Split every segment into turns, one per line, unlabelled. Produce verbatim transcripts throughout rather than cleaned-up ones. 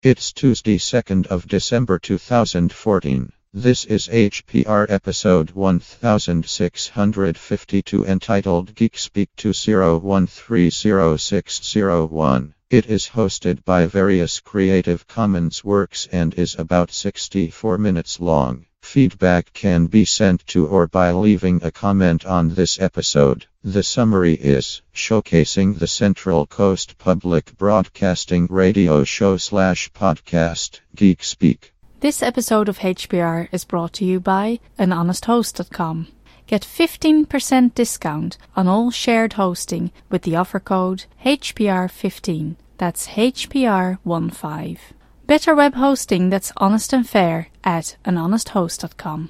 It's Tuesday, second of December two thousand fourteen. This is H P R episode one thousand six hundred fifty-two entitled Geek Speak two zero one three zero six zero one. It is hosted by Various Creative Commons Works and is about sixty-four minutes long. Feedback can be sent to or by leaving a comment on this episode. The summary is showcasing the Central Coast Public Broadcasting Radio Show slash podcast, Geek Speak.
This episode of H P R is brought to you by an honest host dot com. Get fifteen percent discount on all shared hosting with the offer code H P R fifteen. That's H P R fifteen. Better web hosting that's honest and fair at an honest host dot com.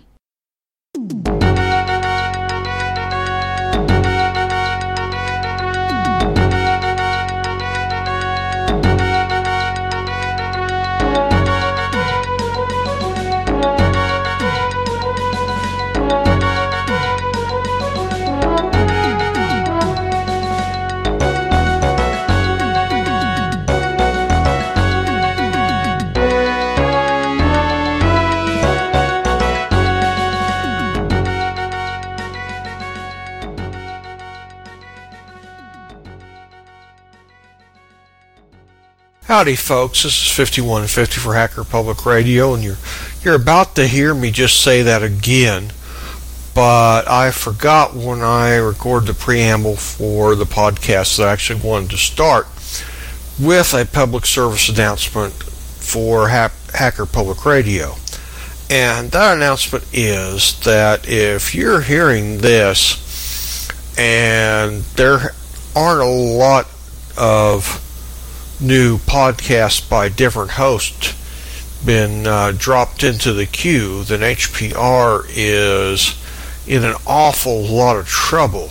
Howdy folks, this is fifty-one fifty for Hacker Public Radio, and you're you're about to hear me just say that again, but I forgot when I recorded the preamble for the podcast that I actually wanted to start with a public service announcement for ha- Hacker Public Radio. And that announcement is that if you're hearing this and there aren't a lot of new podcasts by different hosts been uh, dropped into the queue, then H P R is in an awful lot of trouble.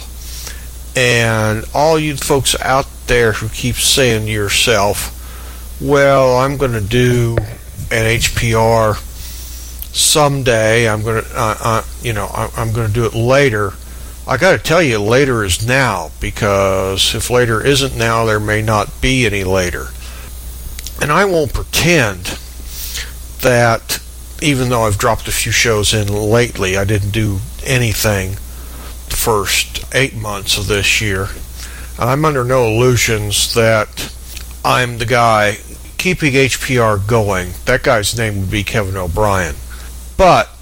And all you folks out there who keep saying to yourself, well, I'm going to do an H P R someday, I'm going to uh, uh, you know I'm going to do it later, I got to tell you, later is now, because if later isn't now, there may not be any later. And I won't pretend that, even though I've dropped a few shows in lately, I didn't do anything the first eight months of this year. I'm under no illusions that I'm the guy keeping H P R going. That guy's name would be Kevin O'Brien. But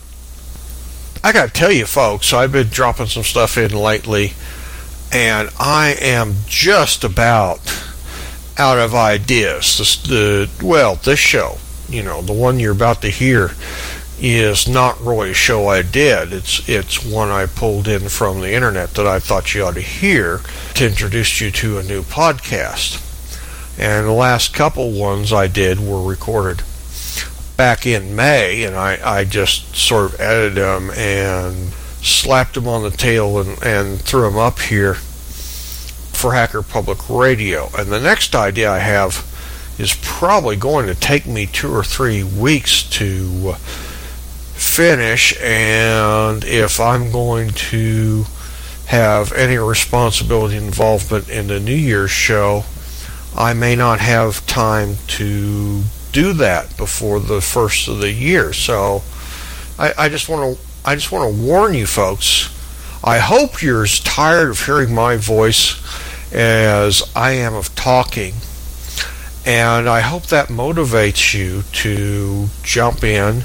I gotta tell you folks, I've been dropping some stuff in lately, and I am just about out of ideas. This, the well, this show, you know, the one you're about to hear, is not really a show I did. It's it's one I pulled in from the internet that I thought you ought to hear to introduce you to a new podcast. And the last couple ones I did were recorded back in May, and I, I just sort of edited them and slapped them on the tail and, and threw them up here for Hacker Public Radio. And the next idea I have is probably going to take me two or three weeks to finish, and if I'm going to have any responsibility involvement in the New Year's show, I may not have time to do that before the first of the year. So I, I just want to I just want to warn you folks. I hope you're as tired of hearing my voice as I am of talking, and I hope that motivates you to jump in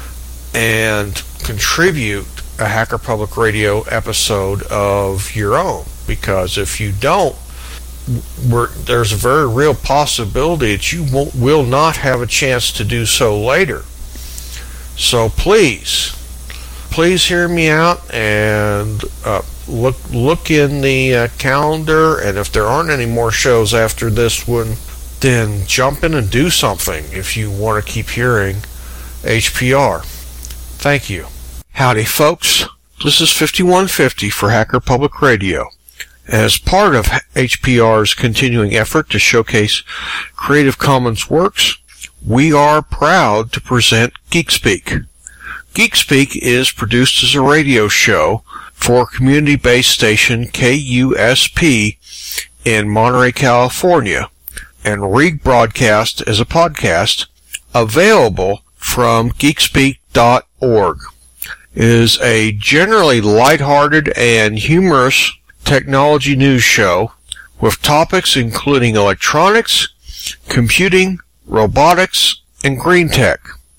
and contribute a Hacker Public Radio episode of your own, because if you don't, We're, there's a very real possibility that you won't, will not have a chance to do so later. So please, please hear me out and uh, look look in the uh, calendar, and if there aren't any more shows after this one, then jump in and do something if you want to keep hearing H P R. Thank you. Howdy folks, this is fifty-one fifty for Hacker Public Radio. As part of H P R's continuing effort to showcase Creative Commons works, we are proud to present Geek Speak. Geek Speak is produced as a radio show for community-based station K U S P in Monterey, California, and rebroadcast as a podcast available from geek speak dot org. It is a generally lighthearted and humorous technology news show with topics including electronics, computing, robotics, and green tech.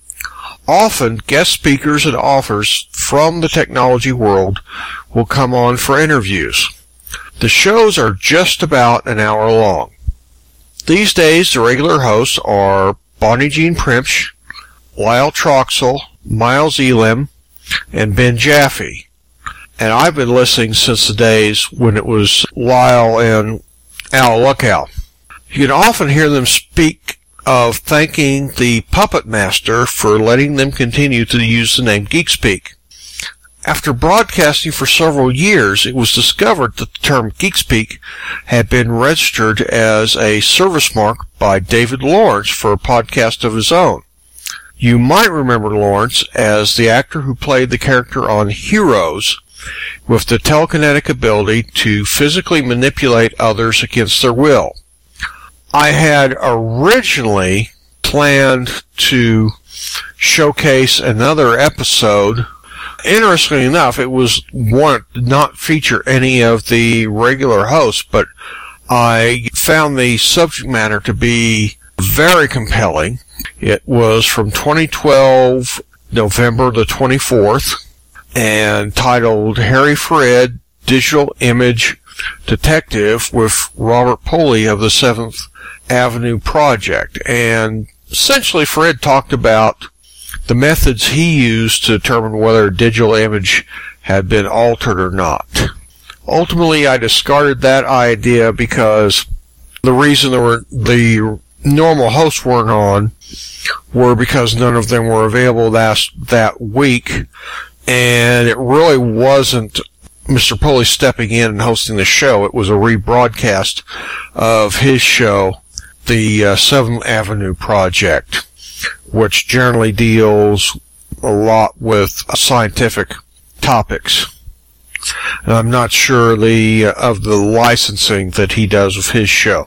Often, guest speakers and authors from the technology world will come on for interviews. The shows are just about an hour long. These days, the regular hosts are Bonnie Jean Primch, Lyle Troxell, Miles Elam, and Ben Jaffe. And I've been listening since the days when it was Lyle and Al Luckow. You can often hear them speak of thanking the Puppet Master for letting them continue to use the name GeekSpeak. After broadcasting for several years, it was discovered that the term GeekSpeak had been registered as a service mark by David Lawrence for a podcast of his own. You might remember Lawrence as the actor who played the character on Heroes, with the telekinetic ability to physically manipulate others against their will. I had originally planned to showcase another episode. Interestingly enough, it was one that did not feature any of the regular hosts, but I found the subject matter to be very compelling. It was from twenty twelve, November the twenty-fourth, and titled Harry Fred, Digital Image Detective, with Robert Pulley of the Seventh Avenue Project. And essentially Fred talked about the methods he used to determine whether a digital image had been altered or not. Ultimately, I discarded that idea because the reason there were the normal hosts weren't on were because none of them were available that, that week, and it really wasn't Mister Pulley stepping in and hosting the show. It was a rebroadcast of his show, the uh, Seventh Avenue Project, which generally deals a lot with scientific topics. And I'm not sure the uh, of the licensing that he does with his show.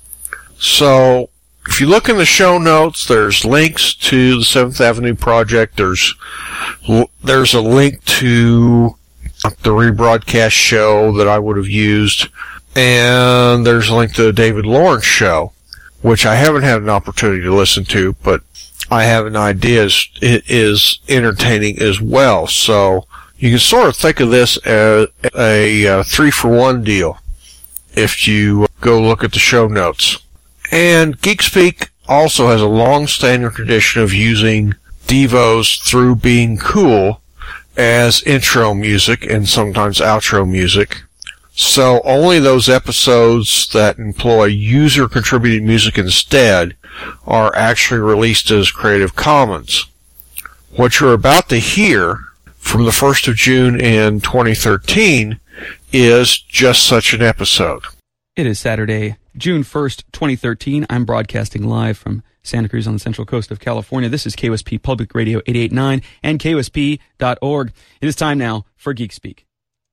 So, if you look in the show notes, there's links to the Seventh Avenue Project. There's there's a link to the rebroadcast show that I would have used, and there's a link to the David Lawrence show, which I haven't had an opportunity to listen to, but I have an idea it is entertaining as well. So you can sort of think of this as a, a three-for-one deal if you go look at the show notes. And GeekSpeak also has a long-standing tradition of using Devos through Being Cool as intro music and sometimes outro music. So only those episodes that employ user-contributed music instead are actually released as Creative Commons. What you're about to hear from the first of June in twenty thirteen is just such an episode.
It is Saturday, June first, twenty thirteen. I'm broadcasting live from Santa Cruz on the central coast of California. This is K O S P Public Radio eight eighty-nine and K O S P dot org. It is time now for Geek Speak.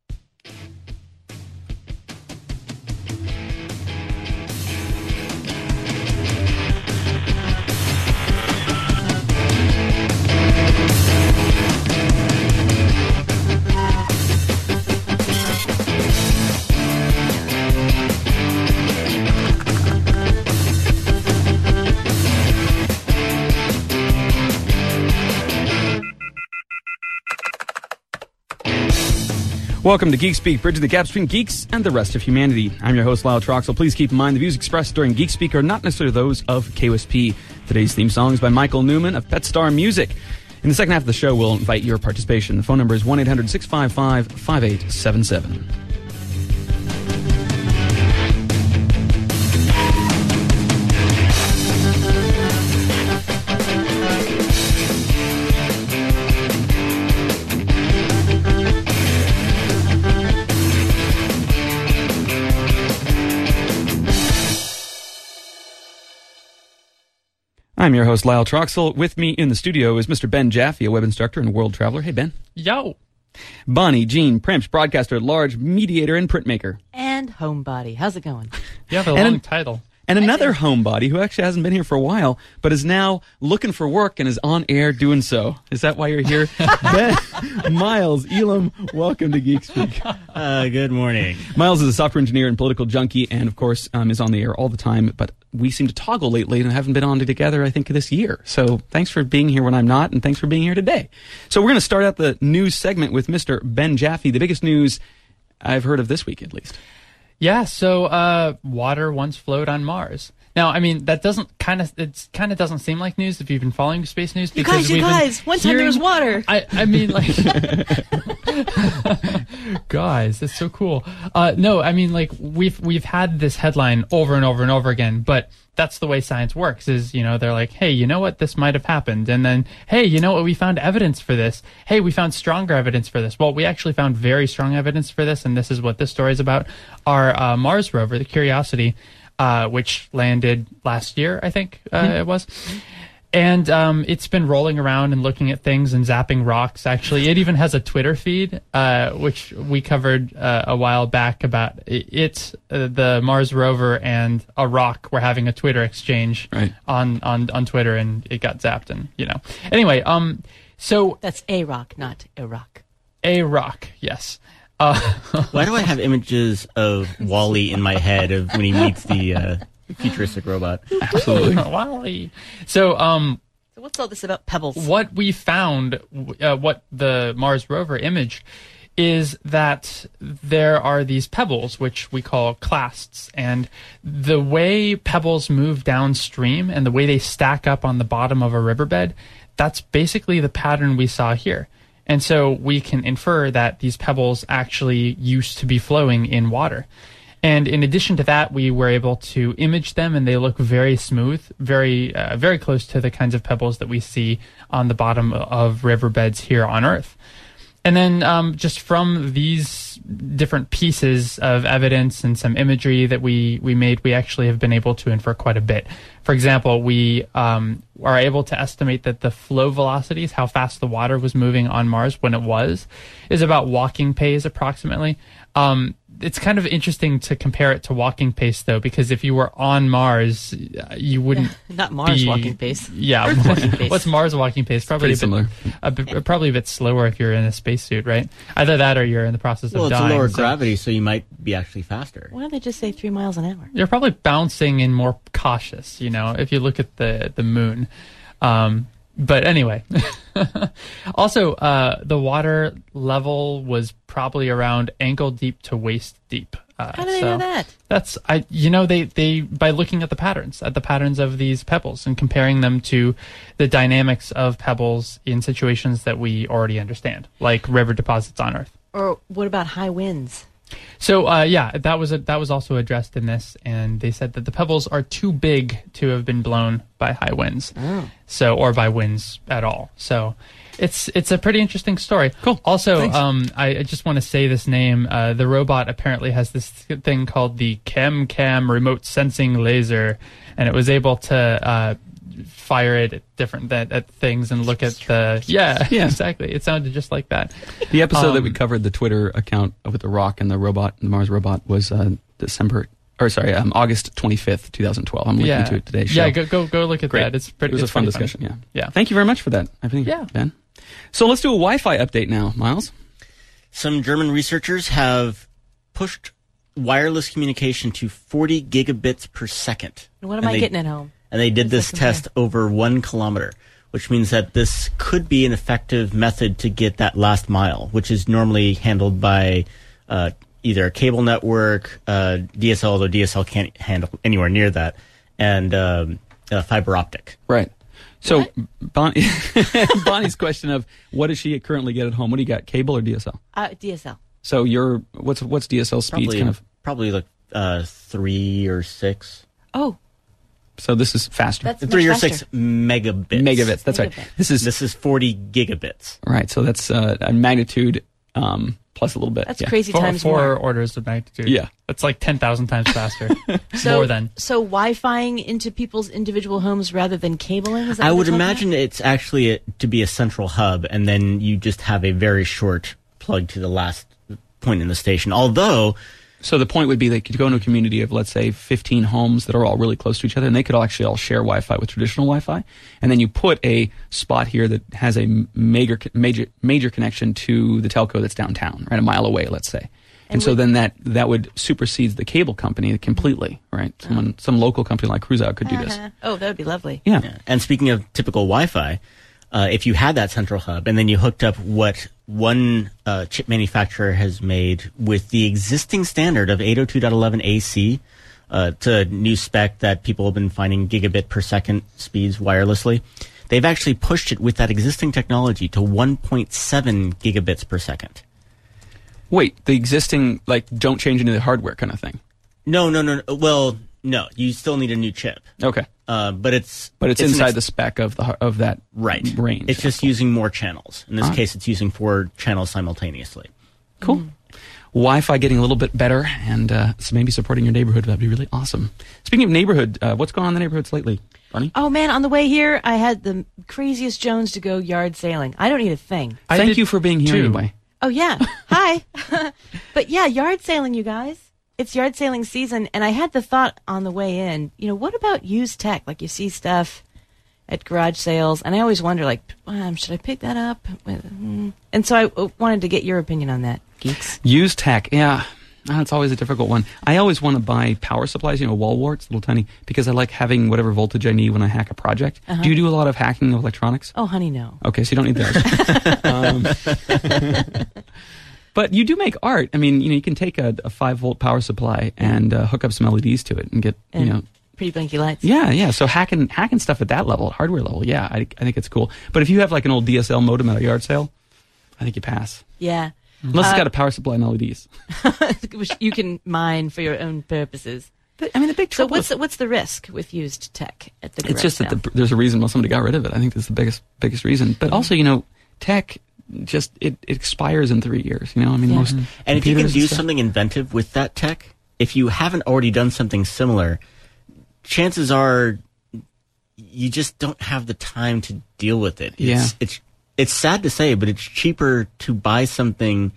Welcome to Geek Speak, bridging the gap between geeks and the rest of humanity. I'm your host, Lyle Troxell. Please keep in mind the views expressed during Geek Speak are not necessarily those of K O S P. Today's theme song is by Michael Newman of Pet Star Music. In the second half of the show, we'll invite your participation. The phone number is one eight hundred six five five five eight seven seven. I'm your host, Lyle Troxell. With me in the studio is Mister Ben Jaffe, a web instructor and world traveler. Hey, Ben.
Yo.
Bonnie Jean Primch, broadcaster at large, mediator, and printmaker.
And homebody. How's it going?
You have a
and
long
an,
title.
And another homebody who actually hasn't been here for a while, but is now looking for work and is on air doing so. Is that why you're here? Ben, Miles Elam, welcome to Geek Speak.
Uh, good morning.
Miles is a software engineer and political junkie, and of course um, is on the air all the time, but we seem to toggle lately and haven't been on together, I think, this year. So thanks for being here when I'm not, and thanks for being here today. So we're going to start out the news segment with Mister Ben Jaffe, the biggest news I've heard of this week, at least.
Yeah, so uh, water once flowed on Mars. Now, I mean, that doesn't kind of it kind of doesn't seem like news if you've been following space news.
You guys, you guys, one time there was water.
I, I mean, like, guys, that's so cool. Uh, no, I mean, like, we've we've had this headline over and over and over again, but that's the way science works. Is, you know, they're like, hey, you know what, this might have happened, and then, hey, you know what, we found evidence for this. Hey, we found stronger evidence for this. Well, we actually found very strong evidence for this, and this is what this story is about. Our uh, Mars rover, the Curiosity, Uh, which landed last year, I think uh, mm-hmm. it was. And um, it's been rolling around and looking at things and zapping rocks, actually. It even has a Twitter feed, uh, which we covered uh, a while back about it. Uh, the Mars rover and a rock were having a Twitter exchange
right.
on, on, on Twitter, and it got zapped. And, you know. Anyway, um, so...
That's a rock, not Iraq.
A rock, yes. Uh,
Why do I have images of Wall-E in my head of when he meets the uh, futuristic robot?
Absolutely. Wall-E. So, um...
So what's all this about pebbles?
What we found, uh, what the Mars rover imaged, is that there are these pebbles, which we call clasts, and the way pebbles move downstream and the way they stack up on the bottom of a riverbed, that's basically the pattern we saw here. And so we can infer that these pebbles actually used to be flowing in water. And in addition to that, we were able to image them, and they look very smooth, very uh, very close to the kinds of pebbles that we see on the bottom of riverbeds here on Earth. And then um, just from these different pieces of evidence and some imagery that we, we made, we actually have been able to infer quite a bit. For example, we um, are able to estimate that the flow velocities, how fast the water was moving on Mars when it was, is about walking pace approximately. Um, it's kind of interesting to compare it to walking pace, though, because if you were on Mars, you wouldn't
Not Mars
be,
walking pace.
Yeah.
Earth walking pace.
What's Mars walking pace? Probably a bit,
similar.
A bit, probably a bit slower if you're in a spacesuit, right? Either that or you're in the process
well,
of
dying.
dying.
Well, it's
so
a lower gravity, so you might be actually faster.
Why don't they just say three miles an hour?
You're probably bouncing and more cautious, you know, if you look at the, the moon. Um, but anyway, also, uh, the water level was probably around ankle deep to waist deep. Uh,
How do they
so
know that?
That's I. You know, they, they by looking at the patterns, at the patterns of these pebbles, and comparing them to the dynamics of pebbles in situations that we already understand, like river deposits on Earth.
Or what about high winds?
So uh, yeah, that was a, that was also addressed in this, and they said that the pebbles are too big to have been blown by high winds,
Oh.
so or by winds at all. So it's it's a pretty interesting story.
Cool.
Also,
Thanks.
um, I, I just want to say this name. Uh, the robot apparently has this thing called the ChemCam remote sensing laser, and it was able to uh, fire it at different at, at things and look at the yeah
Yeah.
exactly. It sounded just like that.
The episode
Um,
that we covered, the Twitter account with the rock and the robot, the Mars robot, was uh, December, or sorry, um, August twenty-fifth, twenty twelve. I'm linking
yeah,
to it today's show.
yeah. Go go go look at
Great.
that. It's pretty.
It was a
it's
fun
pretty
discussion,
funny.
yeah.
Yeah.
Thank you very much for that, I think,
Yeah.
Ben. So let's do a Wi-Fi update now, Miles.
Some German researchers have pushed wireless communication to forty gigabits per second.
What am
And
I
they-
getting at home?
And they did
What's
this
that compare?
test over one kilometer, which means that this could be an effective method to get that last mile, which is normally handled by uh, either a cable network, uh, D S L, although D S L can't handle anywhere near that, and um, uh, fiber optic.
Right. So Bonnie, Bonnie's question of what does she currently get at home? What do you got, cable or D S L?
Uh, D S L.
So your what's what's D S L speeds
Probably,
kind of?
probably like uh, three or six.
Oh,
So this is faster.
that's
Three
much
or
faster.
six megabits.
Megabits. That's right.
Megabit.
This is
This is forty gigabits.
right. So that's uh, a magnitude um, plus a little bit.
That's
yeah.
crazy
Four,
times
four
more.
orders of magnitude.
Yeah.
That's like ten thousand times faster.
So,
More than.
so Wi-Fiing into people's individual homes rather than cabling? Is that
I
what
would
we're talking
imagine it's actually a, to be a central hub, and then you just have a very short plug to the last point in the station. Although
So the point would be they could go into a community of, let's say, fifteen homes that are all really close to each other, and they could all actually all share Wi-Fi with traditional Wi-Fi. And then you put a spot here that has a major major major connection to the telco that's downtown, right, a mile away, let's say. And, and so then that that would supersede the cable company completely, right? Someone, oh. Some local company like Cruisout could do
uh-huh.
this.
Oh, that would be lovely.
Yeah.
yeah. And speaking of typical Wi-Fi, uh, if you had that central hub and then you hooked up what one uh, chip manufacturer has made with the existing standard of eight oh two dot eleven A C, uh, to a new spec that people have been finding gigabit per second speeds wirelessly, they've actually pushed it with that existing technology to one point seven gigabits per second.
Wait, the existing, like, don't change any of the hardware kind of thing?
No, no, no. no. Well, no. You still need a new chip.
Okay.
Uh, but it's
but it's, it's inside ex- the spec of the of that
right.
range.
It's just
cool.
using more channels. In this
uh-huh.
case, it's using four channels simultaneously.
Cool. Mm. Wi-Fi getting a little bit better, and uh, so maybe supporting your neighborhood. That'd be really awesome. Speaking of neighborhood, uh, what's going on in the neighborhoods lately, Bunny?
Oh, man, on the way here, I had the craziest Jones to go yard sailing. I don't need a thing.
I Thank you for being here
too.
anyway.
Oh, yeah. Hi. But yeah, yard sailing, you guys. It's yard sailing season, and I had the thought on the way in, you know, what about used tech? Like, you see stuff at garage sales, and I always wonder, like, um, should I pick that up? And so I wanted to get your opinion on that, geeks.
Used tech, yeah. Oh, it's always a difficult one. I always want to buy power supplies, you know, wall warts, little tiny, because I like having whatever voltage I need when I hack a project. Uh-huh. Do you do a lot of hacking of electronics?
Oh, honey, no.
Okay, so you don't need those. um, but you do make art. I mean, you know, you can take a, a five volt power supply and uh, hook up some L E Ds to it and get,
and
you know,
pretty blinky lights.
Yeah, yeah. So hacking hacking stuff at that level, hardware level, yeah, I, I think it's cool. But if you have like an old D S L modem at a yard sale, I think you pass.
Yeah.
Unless
uh,
it's got a power supply and L E Ds.
Which you can mine for your own purposes.
But, I mean, the big trouble.
So what's the, what's the risk with used tech at the garage
It's just
sale?
that the, there's a reason why somebody got rid of it. I think that's the biggest biggest reason. But mm-hmm. also, you know, tech just it, it expires in three years. You know, I mean,
yeah.
most
mm-hmm. and if you can do
stuff,
something inventive with that tech, if you haven't already done something similar, chances are you just don't have the time to deal with it. It's,
yeah.
it's it's sad to say, but it's cheaper to buy something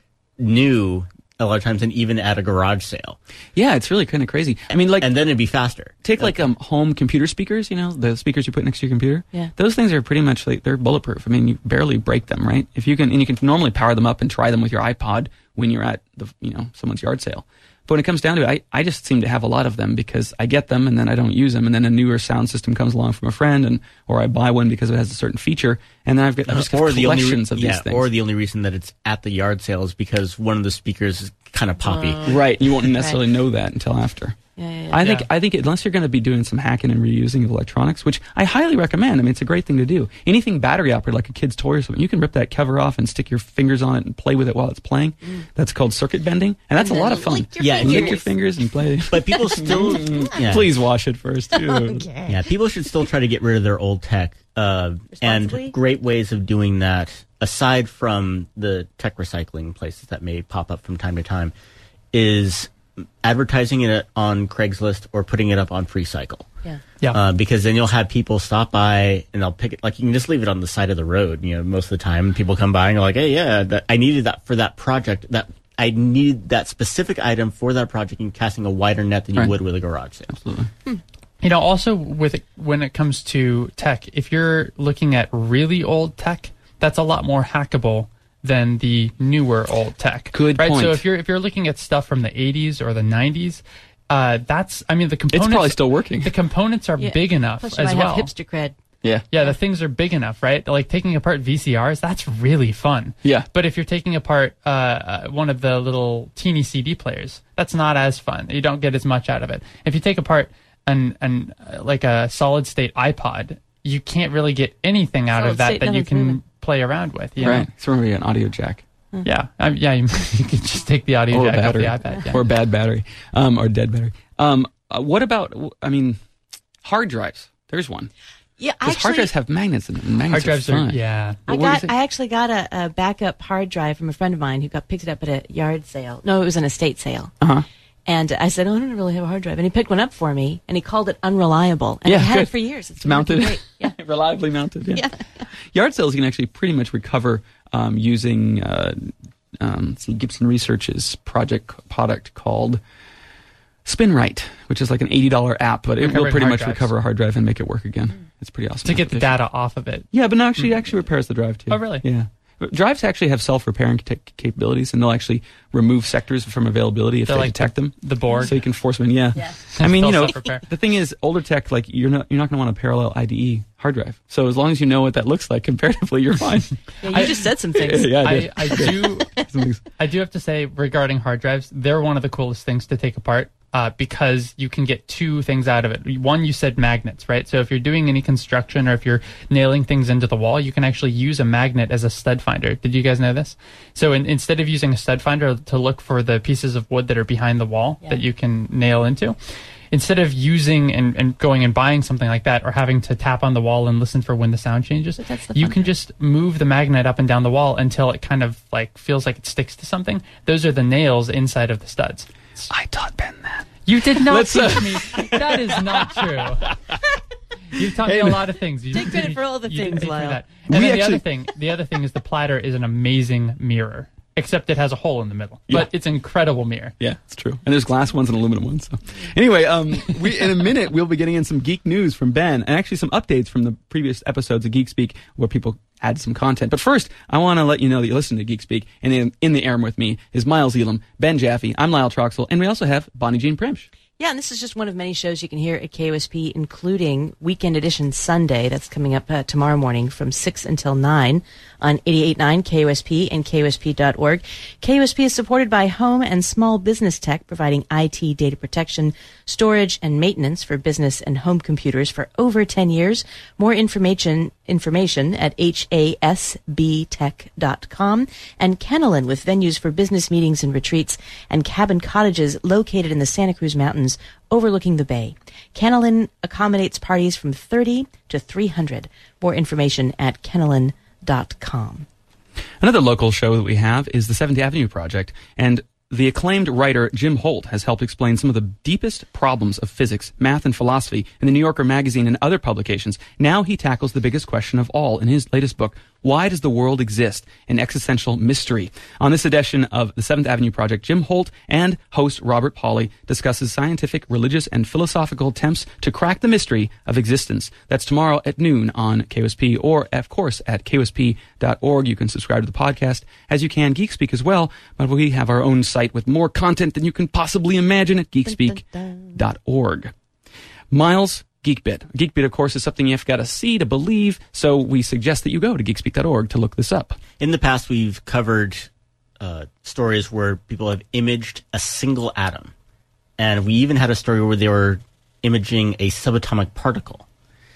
new a lot of times than even at a garage sale.
Yeah, it's really kind of crazy. I mean, like,
and then it'd be faster.
Take like um home computer speakers, you know, the speakers you put next to your computer.
Yeah.
Those things are pretty much like they're bulletproof. I mean, you barely break them, right? If you can, and you can normally power them up and try them with your iPod when you're at the, you know, someone's yard sale. But when it comes down to it, I, I just seem to have a lot of them because I get them and then I don't use them, and then a newer sound system comes along from a friend, and or I buy one because it has a certain feature, and then I've got I've just got
or the only re-
collections of
yeah,
these things.
Or the only reason that it's at the yard sale is because one of the speakers is kind of poppy.
Uh,
right. You won't necessarily know that until after.
Yeah, yeah, yeah.
I think
Yeah.
I think unless you're going to be doing some hacking and reusing of electronics, which I highly recommend. I mean, it's a great thing to do. Anything battery operated, like a kid's toy or something, you can rip that cover off and stick your fingers on it and play with it while it's playing. Mm. That's called circuit bending, and that's
And
a lot
then
of fun.
lick your
Yeah,
fingers.
Lick your fingers and play.
But people still, yeah.
Please wash it first too.
Okay.
Yeah, people should still try to get rid of their old tech. Uh,
Responsibly?
and great ways of doing that, aside from the tech recycling places that may pop up from time to time, is advertising it on Craigslist or putting it up on FreeCycle.
Yeah.
Yeah.
Uh, because then you'll have people stop by and they'll pick it. Like, you can just leave it on the side of the road. You know, most of the time people come by and are like, "Hey, yeah, that, I needed that for that project. That I needed that specific item for that project." And casting a wider net than you
Right.
would with a garage sale.
Absolutely.
You know, also with it, when it comes to tech, if you're looking at really old tech, that's a lot more hackable than the newer old tech.
Good
right?
point.
So if you're if you're looking at stuff from the eighties or the nineties, uh, that's I mean the components.
It's probably still working.
The components are
Yeah.
big enough
Plus you
as
might
well.
have hipster cred.
Yeah.
Yeah, the things are big enough, right? Like taking apart V C Rs, that's really fun.
Yeah.
But if you're taking apart uh, uh, one of the little teeny C D players, that's not as fun. You don't get as much out of it. If you take apart an an uh, like a solid state iPod, you can't really get anything out
Solid
of that
state,
that you
nothing's
can
moving.
play around with. You
Right.
know?
It's really an audio jack.
Yeah. Um, yeah. You, you can just take the audio
Or a
jack off the
battery.
iPad. Yeah.
Or a bad battery. Um, or dead battery. Um, uh, what about, I mean, hard drives? There's one.
Yeah, I
Because hard
actually,
drives have magnets in them. and
Hard
Magnets
drives
are
are
fun.
yeah.
I
What were you
got.
saying?
I actually got a, a backup hard drive from a friend of mine who got picked it up at a yard sale. No, it was an estate sale.
Uh-huh.
And I said, "Oh, I don't really have a hard drive." And he picked one up for me, and he called it unreliable. And
Yeah,
I had
good.
it for years. It's,
It's mounted.
working great. Yeah.
Reliably mounted. Yeah.
Yeah.
Yard sales you can actually pretty much recover um, using uh, um, let's see, Gibson Research's project product called SpinRite, which is like an eighty dollars app, but it will
Recovering
pretty
hard
much
drives.
recover a hard drive and make it work again. It's pretty awesome.
To get the
application.
data off of it.
Yeah, but no, actually, it actually repairs the drive too.
Oh, really?
Yeah. But drives actually have self-repairing ca- capabilities, and they'll actually remove sectors from availability if
They're
they
like
detect them.
The Borg.
So you can force them in. Yeah.
Yeah.
I mean,
They'll
you know,
self-repair.
the thing is, older tech, like you're not you're not going to want a parallel I D E hard drive. So as long as you know what that looks like comparatively, you're fine.
Yeah, you
I-
just said some things.
yeah, I,
I,
did.
I do
Some things.
I do have to say regarding hard drives, they're one of the coolest things to take apart uh, because you can get two things out of it. One, you said magnets, right? So if you're doing any construction or if you're nailing things into the wall, you can actually use a magnet as a stud finder. Did you guys know this? So in, instead of using a stud finder to look for the pieces of wood that are behind the wall
Yeah.
that you can nail into, instead of using and, and going and buying something like that or having to tap on the wall and listen for when the sound changes,
But that's the
you
fun
can
part.
just move the magnet up and down the wall until it kind of like feels like it sticks to something. Those are the nails inside of the studs.
I taught Ben that.
You did not
Let's, uh,
teach me. That is not true. You've taught me a lot of things. You,
Take credit for all the
you didn't
things,
teach me
Lyle.
that. And
We
then the
actually-
other thing, the other thing is the platter is an amazing mirror, except it has a hole in the middle.
Yeah.
But it's an incredible mirror.
Yeah, it's true. And there's glass ones and aluminum ones. So. Anyway, um, we in a minute we'll be getting in some geek news from Ben, and actually some updates from the previous episodes of Geek Speak, where people add some content. But first, I want to let you know that you're listening to Geek Speak, and in, in the air with me is Miles Elam, Ben Jaffe, I'm Lyle Troxel, and we also have Bonnie Jean Primsch.
Yeah, and this is just one of many shows you can hear at K O S P, including Weekend Edition Sunday. That's coming up uh, tomorrow morning from six until nine on eighty-eight point nine K O S P and K O S P dot org. K O S P is supported by Home and Small Business Tech, providing I T data protection, storage, and maintenance for business and home computers for over ten years. More information information at H A S B tech dot com. And Kennelin, with venues for business meetings and retreats, and cabin cottages located in the Santa Cruz Mountains overlooking the bay. Kennelin accommodates parties from thirty to three hundred. More information at kennelin dot com.
Another local show that we have is the Seventh Avenue Project, and the acclaimed writer Jim Holt has helped explain some of the deepest problems of physics, math, and philosophy in the New Yorker magazine and other publications. Now he tackles the biggest question of all in his latest book, Why Does the World Exist? An Existential Mystery. On this edition of the Seventh Avenue Project, Jim Holt and host Robert Pauley discusses scientific, religious, and philosophical attempts to crack the mystery of existence. That's tomorrow at noon on K O S P, or, of course, at K O S P dot org. You can subscribe to the podcast, as you can Geek Speak as well, but we have our own site with more content than you can possibly imagine at geek speak dot org. Miles, GeekBit. GeekBit, of course, is something you've got to see to believe, so we suggest that you go to geek speak dot org to look this up.
In the past, we've covered uh, stories where people have imaged a single atom. And we even had a story where they were imaging a subatomic particle.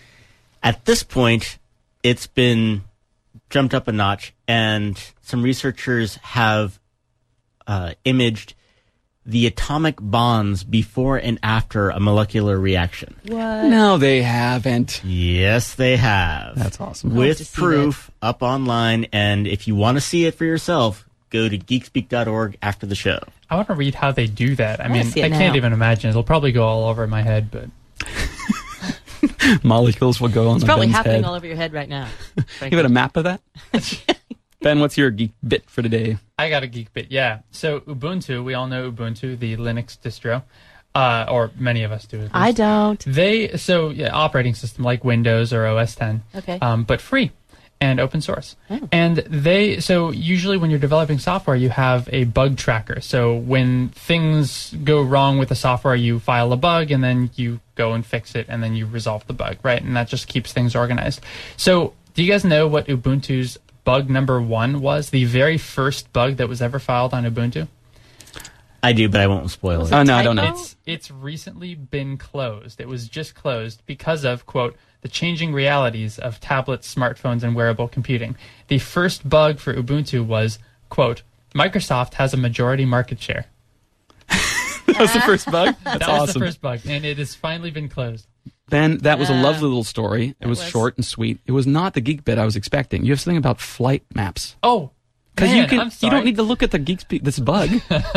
At this point, it's been jumped up a notch, and some researchers have uh, imaged the atomic bonds before and after a molecular reaction.
What?
No, they haven't.
Yes, they have.
That's awesome.
I'll have to
With
see
proof up online, and if you want to see it for yourself, go to geek speak dot org after the show.
I want to read how they do that. I,
wanna
mean,
see it
I can't
now.
even imagine. It'll probably go all over my head, but
Molecules will go on
It's
the
probably
Ben's
happening
head.
all over your head right now.
You got a map of that? Ben, what's your geek bit for today?
I got a geek bit, yeah. So Ubuntu, we all know Ubuntu, the Linux distro, uh, or many of us do. At least.
I don't.
They so yeah, operating system like Windows or O S ten,
Okay.
um, but free and open source.
Oh.
And they so usually when you're developing software, you have a bug tracker. So when things go wrong with the software, you file a bug and then you go and fix it, and then you resolve the bug, right? And that just keeps things organized. So do you guys know what Ubuntu's bug number one was? The very first bug that was ever filed on Ubuntu?
I do, but I won't spoil it.
Oh, no, I don't know.
Typo?
It's it's recently been closed. It was just closed because of, quote, the changing realities of tablets, smartphones, and wearable computing. The first bug for Ubuntu was, quote, Microsoft has a majority market share.
That was the first bug? That's
That was
awesome.
the first bug, and it has finally been closed.
Ben, that was a
Yeah.
lovely little story. It was,
was.
short and sweet. It was not the geek bit I was expecting. You have something about flight maps.
Oh,
Because you can,
I'm
you
sorry.
don't need to look at the GeekSpeak, this bug.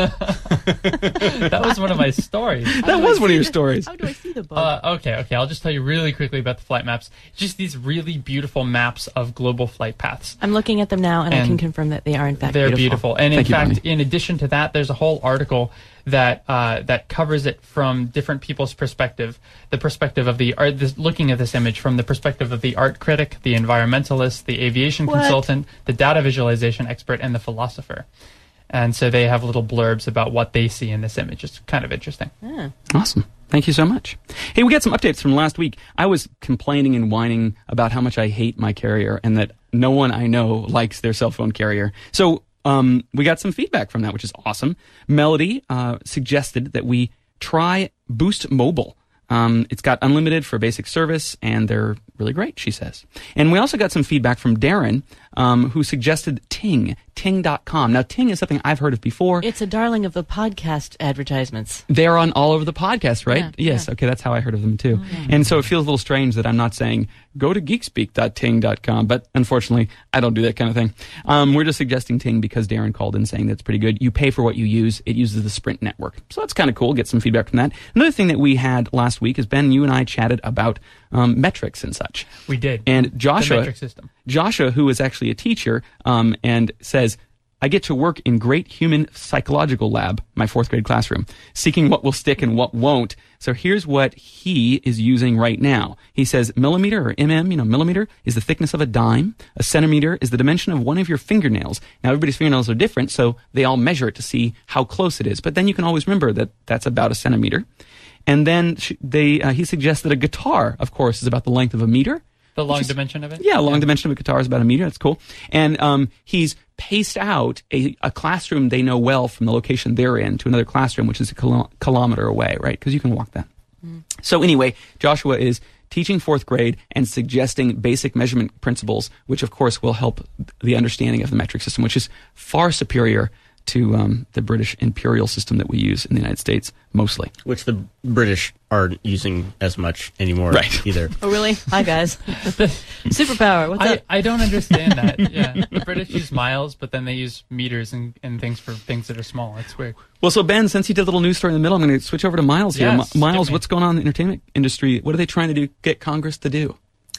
That was one of my stories.
That was one of your stories.
How do I see the bug?
Uh, okay, okay. I'll just tell you really quickly about the flight maps. Just these really beautiful maps of global flight paths.
I'm looking at them now, and, I
And
can confirm that they are in fact
They're
beautiful.
beautiful. And in
Thank you,
fact,
Bonnie.
in addition to that, there's a whole article that uh, that covers it from different people's perspective. The perspective of the art, this, looking at this image from the perspective of the art critic, the environmentalist, the aviation
What?
consultant, the data visualization expert, and the philosopher. And so they have little blurbs about what they see in this image. It's kind of interesting.
Yeah.
Awesome. Thank you so much. Hey, we got some updates from last week. I was complaining and whining about how much I hate my carrier and that no one I know likes their cell phone carrier. So um, we got some feedback from that, which is awesome. Melody uh, suggested that we try Boost Mobile. Um, it's got unlimited for basic service, and they're really great, she says. And we also got some feedback from Darren, um, who suggested Ting, ting dot com. Now, Ting is something I've heard of before.
It's a darling of the podcast advertisements.
They're on all over the podcast, right?
Yeah,
yes.
yeah.
Okay, that's how I heard of them too. And so it feels a little strange that I'm not saying go to geekspeak dot ting dot com, but unfortunately, I don't do that kind of thing. Um, we're just suggesting Ting because Darren called in saying that's pretty good. You pay for what you use. It uses the Sprint network. So that's kind of cool. Get some feedback from that. Another thing that we had last week is, Ben, you and I chatted about um, metrics and such.
We did.
And Joshua,
The metric system.
Joshua, who is actually a teacher, um, and says, I get to work in Great Human Psychological Lab, my fourth grade classroom, seeking what will stick and what won't. So here's what he is using right now. He says millimeter or mm, you know, millimeter is the thickness of a dime. A centimeter is the dimension of one of your fingernails. Now everybody's fingernails are different, so they all measure it to see how close it is. But then you can always remember that that's about a centimeter. And then sh- they, uh, he suggests that a guitar, of course, is about the length of a meter.
The long dimension of it?
Yeah, long dimension of a guitar is about a meter. That's cool. And um, he's paced out a, a classroom they know well from the location they're in to another classroom, which is a kilo- kilometer away, right? Because you can walk that. Mm. So anyway, Joshua is teaching fourth grade and suggesting basic measurement principles, which of course will help the understanding of the metric system, which is far superior to um, the British imperial system that we use in the United States, mostly.
Which the British aren't using as much anymore
Right.
either.
Oh, really? Hi, guys. Superpower. What's
I,
up?
I don't understand that. Yeah, the British use miles, but then they use meters and, and things for things that are small. It's weird.
Well, so Ben, since you did a little news story in the middle, I'm going to switch over to Miles here.
Yes,
Mi- Miles,
give me.
what's going on in the entertainment industry? What are they trying to do? Get Congress to do?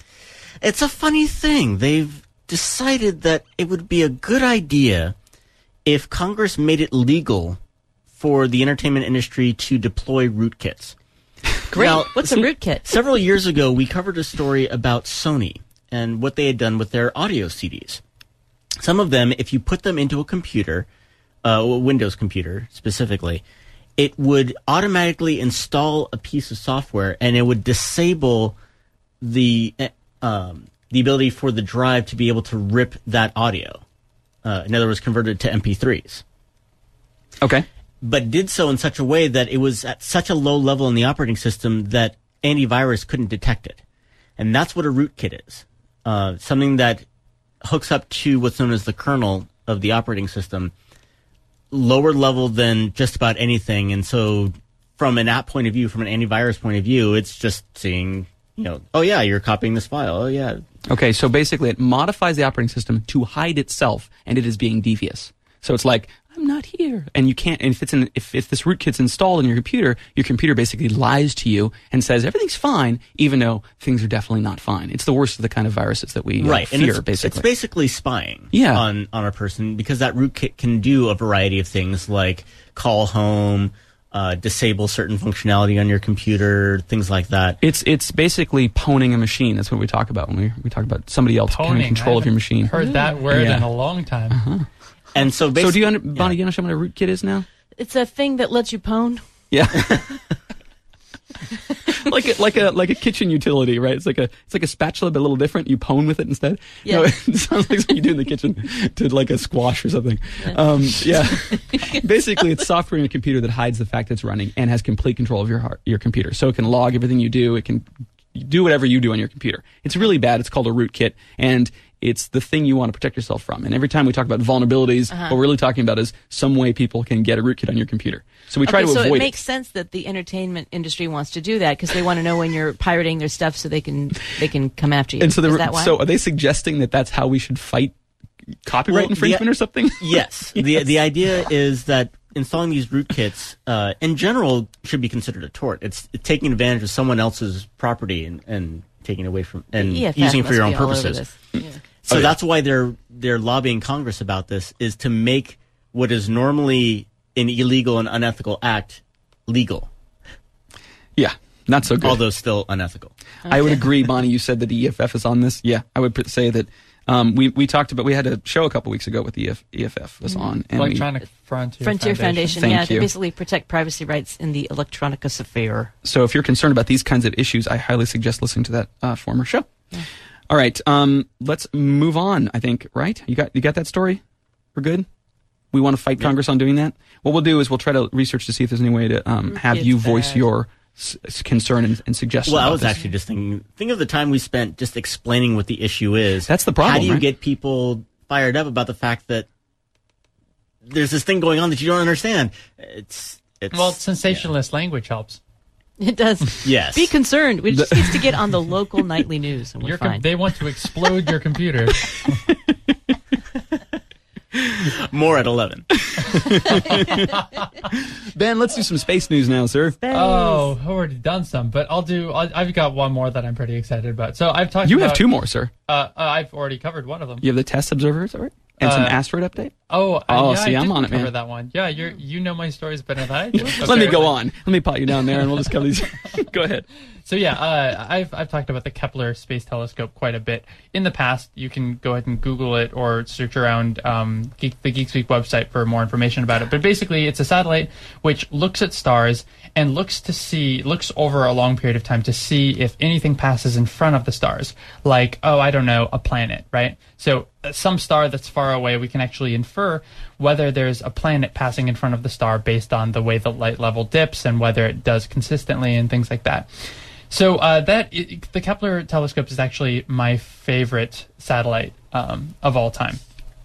It's a funny thing. They've decided that it would be a good idea if Congress made it legal for the entertainment industry to deploy rootkits.
Great.
Now,
What's a
see,
rootkit?
Several years ago, we covered a story about Sony and what they had done with their audio C Ds. Some of them, if you put them into a computer, uh, a Windows computer specifically, it would automatically install a piece of software and it would disable the uh, um, the ability for the drive to be able to rip that audio. Uh, in other words, converted to M P threes.
Okay.
But did so in such a way that it was at such a low level in the operating system that antivirus couldn't detect it. And that's what a rootkit is. Uh, something that hooks up to what's known as the kernel of the operating system, lower level than just about anything. And so from an app point of view, from an antivirus point of view, it's just seeing, you know, oh yeah, you're copying this file. Oh yeah.
Okay, so basically it modifies the operating system to hide itself, and it is being devious. So it's like, I'm not here. And you can't, and if it's in, if, if this rootkit's installed in your computer, your computer basically lies to you and says everything's fine, even though things are definitely not fine. It's the worst of the kind of viruses that we uh,
right.
fear,
and it's,
basically.
It's basically spying
Yeah.
on, on a person because that rootkit can do a variety of things like call home, uh, disable certain functionality on your computer, things like that.
It's it's basically pwning a machine. That's what we talk about when we, we talk about somebody else having
Pwning.
control
I
of your
haven't
machine.
Heard that word
Yeah.
in a long time.
Uh-huh.
And so
So
basically,
do you, under, Bonnie, do you understand what a rootkit is now?
It's a thing that lets you pwn.
Yeah. like a, like a like a kitchen utility, right? It's like a it's like a spatula, but a little different. You pwn with it instead.
Yeah.
No, it sounds like something you do in the kitchen to like a squash or something. Um, yeah. Basically, it's software in a computer that hides the fact that it's running and has complete control of your heart, your computer. So it can log everything you do. It can do whatever you do on your computer. It's really bad. It's called a rootkit, and it's the thing you want to protect yourself from. And every time we talk about vulnerabilities,
Uh-huh.
what we're really talking about is some way people can get a rootkit on your computer. So we try
Okay,
to
so
avoid
it makes sense that the entertainment industry wants to do that because they want to know when you're pirating their stuff so they can they can come after you.
And so,
Is
the,
that why?
so are they suggesting that that's how we should fight copyright
Well,
infringement
the-
or something?
Yes. The the idea is that installing these rootkits, uh, in general, should be considered a tort. It's taking advantage of someone else's property and, and taking it away from and
E F F
using it for
must
your own
be all over
purposes.
this. Yeah.
So
Oh, yeah.
that's why they're they're lobbying Congress about this, is to make what is normally an illegal and unethical act legal,
Yeah, not so good.
although still unethical.
I would agree, Bonnie. You said that E F F is on this. Yeah, I would put- say that um, we we talked about. We had a show a couple weeks ago with E F, E F F was on. And we,
Electronic Frontier,
Frontier
Foundation.
Foundation,
Thank
yeah,
you.
they basically protect privacy rights in the electronica sphere.
so if you're concerned about these kinds of issues, I highly suggest listening to that uh, former show. All right, um, let's move on. I think right. You got you got that story. We're good. We want to fight Congress on doing that. What we'll do is we'll try to research to see if there's any way to um, have
It's
you voice
bad.
your s- s- concern and, and suggestions.
Well, I
about
was
this.
actually just thinking, think of the time we spent just explaining what the issue is.
That's the problem,
How do you
right?
get people fired up about the fact that there's this thing going on that you don't understand? It's, it's
Well, sensationalist language helps.
It does.
Yes.
Be concerned. We just needs to get on the local nightly news, and we're
Your com-
fine.
they want to explode your computer.
More at eleven.
Ben, let's do some space news now, sir.
Oh, I've already done some, but I'll do. I'll, I've got one more that I'm pretty excited about. So I've talked.
You
about,
have two more, sir.
Uh, uh, I've already covered one of them.
You have the test observer, is that right? And some
Uh,
asteroid update.
Oh, uh,
Oh,
yeah,
see,
I
I'm
did
on it,
cover
man.
that one. Yeah, you you know my stories better than I do.
Let me
Okay.
go on. Let me pot you down there, and we'll just cover these. Go ahead.
So yeah, uh, I've I've talked about the Kepler Space Telescope quite a bit in the past. You can go ahead and Google it or search around um, Geek, the Geek Speak website for more information about it. But basically, it's a satellite which looks at stars and looks to see looks over a long period of time to see if anything passes in front of the stars, like oh I don't know a planet, right? So uh, some star that's far away, we can actually infer whether there's a planet passing in front of the star based on the way the light level dips and whether it does consistently and things like that. So uh, that i the Kepler telescope is actually my favorite satellite um, of all time.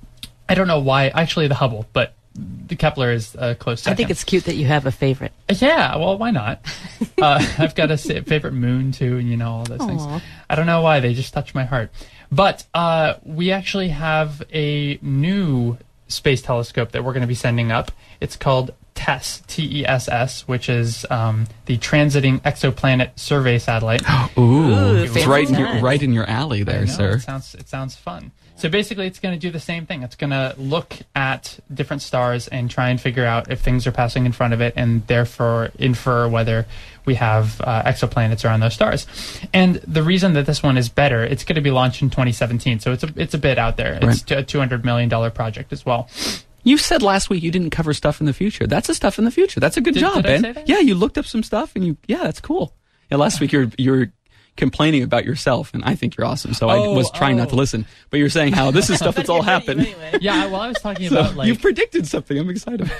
I don't know why, actually the Hubble, but the Kepler is a close second.
I think it's cute that you have a favorite.
Yeah, well, why not? uh, I've got a sa- favorite moon too, and you know all those
Aw.
things. I don't know why, they just touch my heart. But uh, we actually have a new space telescope that we're going to be sending up. It's called TESS, T E S S, which is um, the Transiting Exoplanet Survey Satellite.
Ooh,
Ooh,
it's
fancy
right in your
times.
right in your alley
I
there,
know,
sir.
It sounds it sounds fun. So basically, it's going to do the same thing. It's going to look at different stars and try and figure out if things are passing in front of it, and therefore infer whether we have uh, exoplanets around those stars. And the reason that this one is better, it's going to be launched in twenty seventeen, so it's a it's a bit out there. It's
Right.
a two hundred million dollar project as well.
You said last week you didn't cover stuff in the future. That's the stuff in the future. That's a good
Did-
job,
did I
Ben.
say that?
Yeah, you looked up some stuff, and you yeah, that's cool. Yeah, last week you're you're complaining about yourself, and I think you're awesome. So I
Oh,
was trying not to
oh.
listen, but you're saying how this is stuff that's all happened.
Yeah, well, I was talking
So
about like
you predicted something. I'm excited.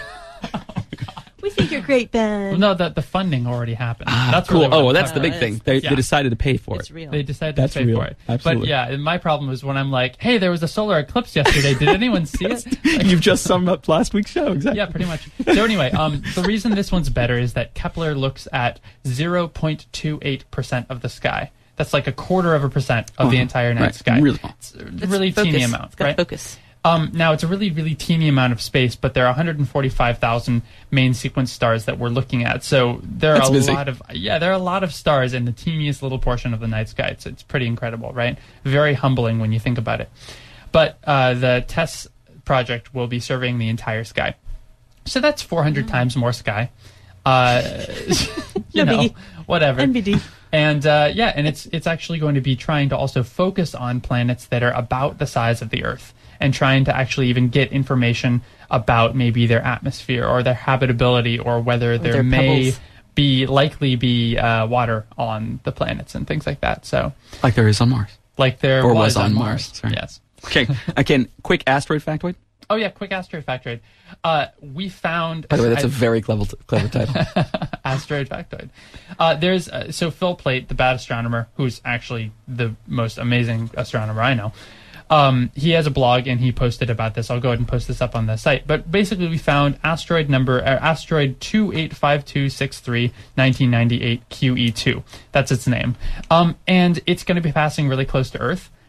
We think you're great, Ben.
well, no, that the funding already happened.
Ah,
That's
cool.
really what
Oh,
I'm
that's the
talking
big
about.
thing. They,
Yeah.
they decided to pay for
It's
it.
real.
They decided
That's
to pay
real.
for it.
Absolutely.
But yeah, and my problem was when I'm like, hey, there was a solar eclipse yesterday. Did anyone see it?
You've just summed up last week's show. Exactly.
Yeah, pretty much. So anyway, um, the reason this one's better is that Kepler looks at zero point two eight percent of the sky. That's like a quarter of a percent of the
Uh-huh.
entire night
Right.
sky.
Really small.
It's a
That's
really
focus.
teeny amount,
It's got
right?
focus.
Um, now, it's a really, really teeny amount of space, but there are one hundred forty-five thousand main sequence stars that we're looking at. So there are
That's
a
busy.
lot of yeah, there are a lot of stars in the teeniest little portion of the night sky. It's it's pretty incredible, right? Very humbling when you think about it. But uh, the TESS project will be surveying the entire sky, so that's four hundred times more sky. Uh, you
No
know,
biggie.
whatever.
N B D.
And uh, yeah, and it's it's actually going to be trying to also focus on planets that are about the size of the Earth, and trying to actually even get information about maybe their atmosphere or their habitability, or whether there
their
may
pebbles.
be likely be uh, water on the planets and things like that. So,
Like there is on Mars.
like there
Or
was,
was on Mars, sorry.
Yes.
Okay. Again, quick asteroid factoid.
Oh yeah, quick asteroid factoid. Uh, we found.
By the way, that's
a
a very clever, clever title.
asteroid factoid. Uh, there's uh, so Phil Plait, the bad astronomer, who's actually the most amazing astronomer I know. Um, he has a blog and he posted about this. I'll go ahead and post this up on the site. But basically, we found asteroid number uh, asteroid two eight five two six three nineteen ninety-eight Q E two. That's its name, um, and it's going to be passing really close to Earth.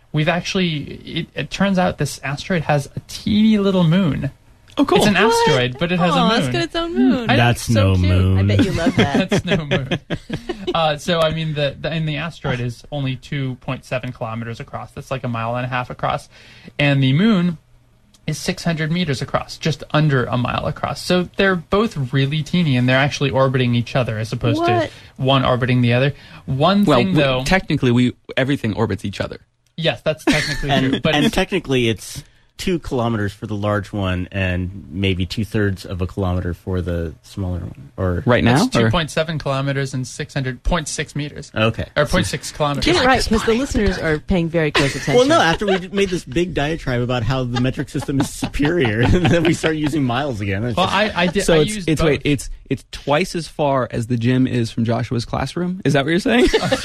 we've actually, it, it turns out this asteroid has a teeny little moon.
Oh, cool.
It's an
What?
asteroid, but it has
oh,
a moon.
It's got its own moon.
I know,
That's
it's so
no
cute.
moon.
I bet you love that.
That's no moon. Uh, so, I mean, the, the and the asteroid is only two point seven kilometers across. That's like a mile and a half across. And the moon is six hundred meters across, just under a mile across. So they're both really teeny, and they're actually orbiting each other as opposed
What?
to one orbiting the other. One
Well,
thing,
we-
though...
technically, we everything orbits each other.
Yes, that's technically
and,
true. But
and
it's-
technically, it's two kilometers for the large one, and maybe two thirds of a kilometer for the smaller one. Or
Right now?
That's
or-
two point seven kilometers and six hundred, zero point six meters.
Okay.
Or zero point six kilometers.
Get it right, because the listeners are paying very close attention.
Well, no. After we made this big diatribe about how the metric system is superior, and then we start using miles again. It's
Well,
just-
I, I did.
So
I
it's
used
it's
both.
wait it's it's twice as far as the gym is from Joshua's classroom. Is that what you're saying?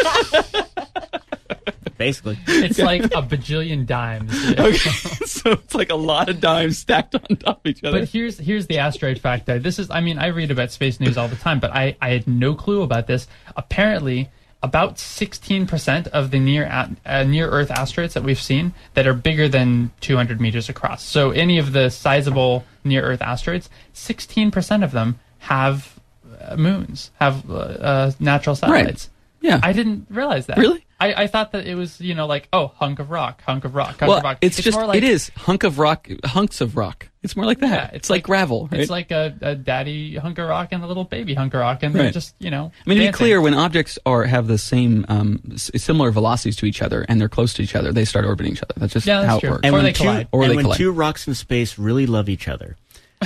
basically.
It's like a bajillion dimes.
Okay, so it's like a lot of dimes stacked on top of each other.
But here's here's the asteroid fact. Though. This is, I mean, I read about space news all the time, but I, I had no clue about this. Apparently, about sixteen percent of the near at, uh, near Earth asteroids that we've seen that are bigger than two hundred meters across. So any of the sizable near Earth asteroids, sixteen percent of them have uh, moons, have uh, uh, natural satellites.
yeah.
I didn't realize that.
Really?
I, I thought that it was, you know, like, oh, hunk of rock, hunk of rock, hunk
well,
of rock.
it's, just
more like,
it is hunk of rock, hunks of rock. It's more like that.
Yeah,
it's, like, gravel, right?
It's like a, a daddy hunk of rock and a little baby hunk of rock, and they're
Right.
just, you know.
I mean, to be
dancing.
clear, when objects are have the same um, s- similar velocities to each other and they're close to each other, they start orbiting each other. That's just
Yeah, that's
how
true.
it works.
And
Or
when
they
two,
collide.
Or
and
they
when
collide.
two rocks in space really love each other.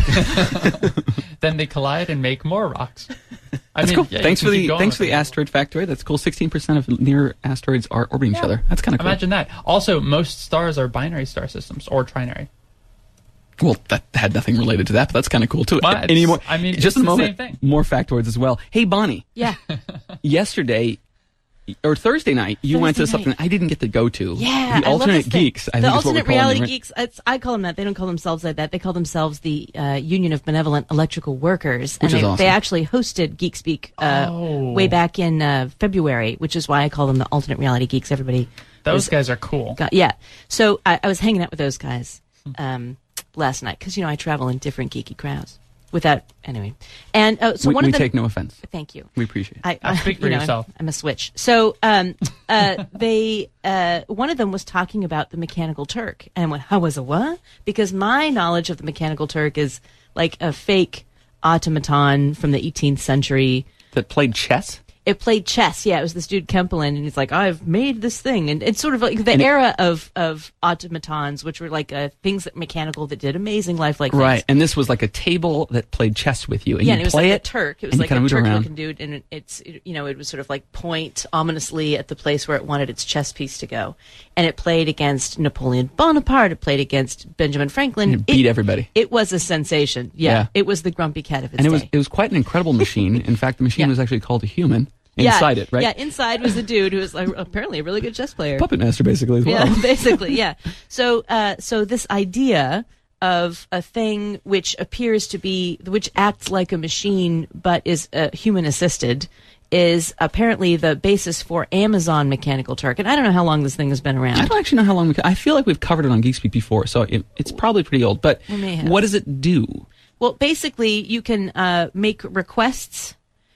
Then they collide and make more rocks. I
That's
mean,
cool.
yeah, you
thanks
can
for
keep
the
going
thanks
with
for the
it.
asteroid factoid. That's cool. Sixteen percent of near asteroids are orbiting each
Yeah.
other. That's kind of cool.
Imagine that. Also, most stars are binary star systems or trinary.
Well, that had nothing related to that, but that's kind of cool too.
Well, it's-
Any more?
I mean,
just
it's
a
the
moment.
same thing.
More factoids as well. Hey, Bonnie.
Yeah.
Yesterday or Thursday night, you went to
Thursday
something
night.
I didn't get to go to.
Yeah,
the
I love
alternate
this thing.
geeks. I
the
think is what we're
alternate
calling
reality
them, right?
geeks. It's, I call them that. They don't call themselves like that. They call themselves the uh, Union of Benevolent Electrical Workers, and
Which is
they,
awesome.
they actually hosted Geek Speak uh,
Oh.
way back in uh, February, which is why I call them the alternate reality geeks. Everybody,
Those
was-
guys are cool.
got, yeah. So I, I was hanging out with those guys um, last night because you know I travel in different geeky crowds. Without anyway, and uh, so
we
one
we
of them.
take no offense.
Thank you.
We appreciate it.
I,
Uh, speak for
you know,
yourself.
I'm, I'm a switch. So, um, uh, they, uh, one of them was talking about the Mechanical Turk, and I went, "How was a what?" Because my knowledge of the Mechanical Turk is like a fake automaton from the eighteenth century.
That played chess.
It played chess. Yeah, it was this dude Kempelen, and he's like, "I've made this thing," and it's sort of like the
And it-
era of of automatons, which were like uh, things that mechanical that did amazing lifelike things.
Right, and this was like a table that played chess with you, and
Yeah,
you
and it was
play
like
it.
a Turk. It was
and you
like
kinda
a
move it around.
Turk-looking dude, and it- it's it- you know it was sort of like point ominously at the place where it wanted its chess piece to go, and it played against Napoleon Bonaparte. It played against Benjamin Franklin.
And it beat everybody.
It was a sensation. Yeah,
Yeah.
it was the grumpy cat of its
And it was
day.
it was quite an incredible machine. In fact, the machine
Yeah.
was actually called a human
yeah,
inside it, right?
Yeah, inside was the dude who was like, apparently a really good chess player.
Puppet master, basically as well.
Yeah, basically, yeah. So, uh, so this idea of a thing which appears to be, which acts like a machine but is uh, human assisted, is apparently the basis for Amazon Mechanical Turk. And I don't know how long this thing has been around.
I don't actually know how long we. I feel like we've covered it on Geekspeak before, so it, it's probably pretty old. But
We may have.
what does it do?
Well, basically, you can uh, make requests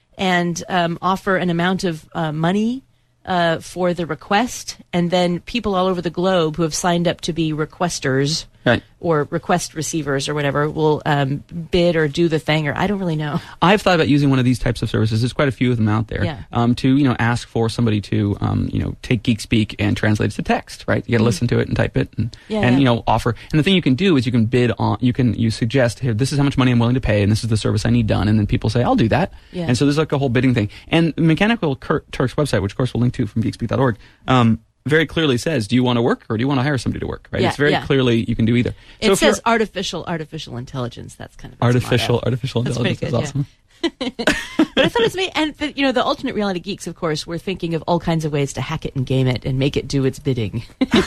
and um, offer an amount of uh, money uh, for the request, and then people all over the globe who have signed up to be requesters
Right.
or request receivers or whatever will um, bid or do the thing, or I don't really know.
I've thought about using one of these types of services. There's quite a few of them out there.
Yeah.
Um, to you know, ask for somebody to um, you know, take Geekspeak and translate it to text. Right. You got to listen to it and type it, and,
Mm. Yeah,
and
yeah.
you know, offer. And the thing you can do is you can bid on. You can you suggest, here, this is how much money I'm willing to pay, and this is the service I need done. And then people say, I'll do that.
Yeah.
And so there's like a whole bidding thing. And Mechanical Cur- Turk's website, which of course we'll link to from geekspeak dot org, um, very clearly says, do you want to work or do you want to hire somebody to work? Right.
Yeah,
It's very
yeah.
clearly you can do either.
It
so if
says
you're-
artificial artificial intelligence. That's kind of its
artificial
motto.
artificial
That's
intelligence
pretty
is
good,
awesome.
But I thought it's me, and the, you know, the alternate reality geeks, of course, were thinking of all kinds of ways to hack it and game it and make it do its bidding.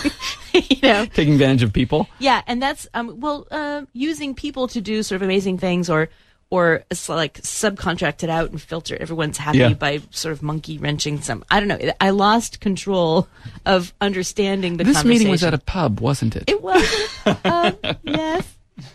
you know,
Taking advantage of people.
yeah, and that's um, well, uh, using people to do sort of amazing things, or or it's like subcontracted out and filtered. Everyone's happy
Yeah.
by sort of monkey wrenching some. I don't know. I lost control of understanding the
This
conversation.
meeting was at a pub, wasn't it?
It was. um, yes.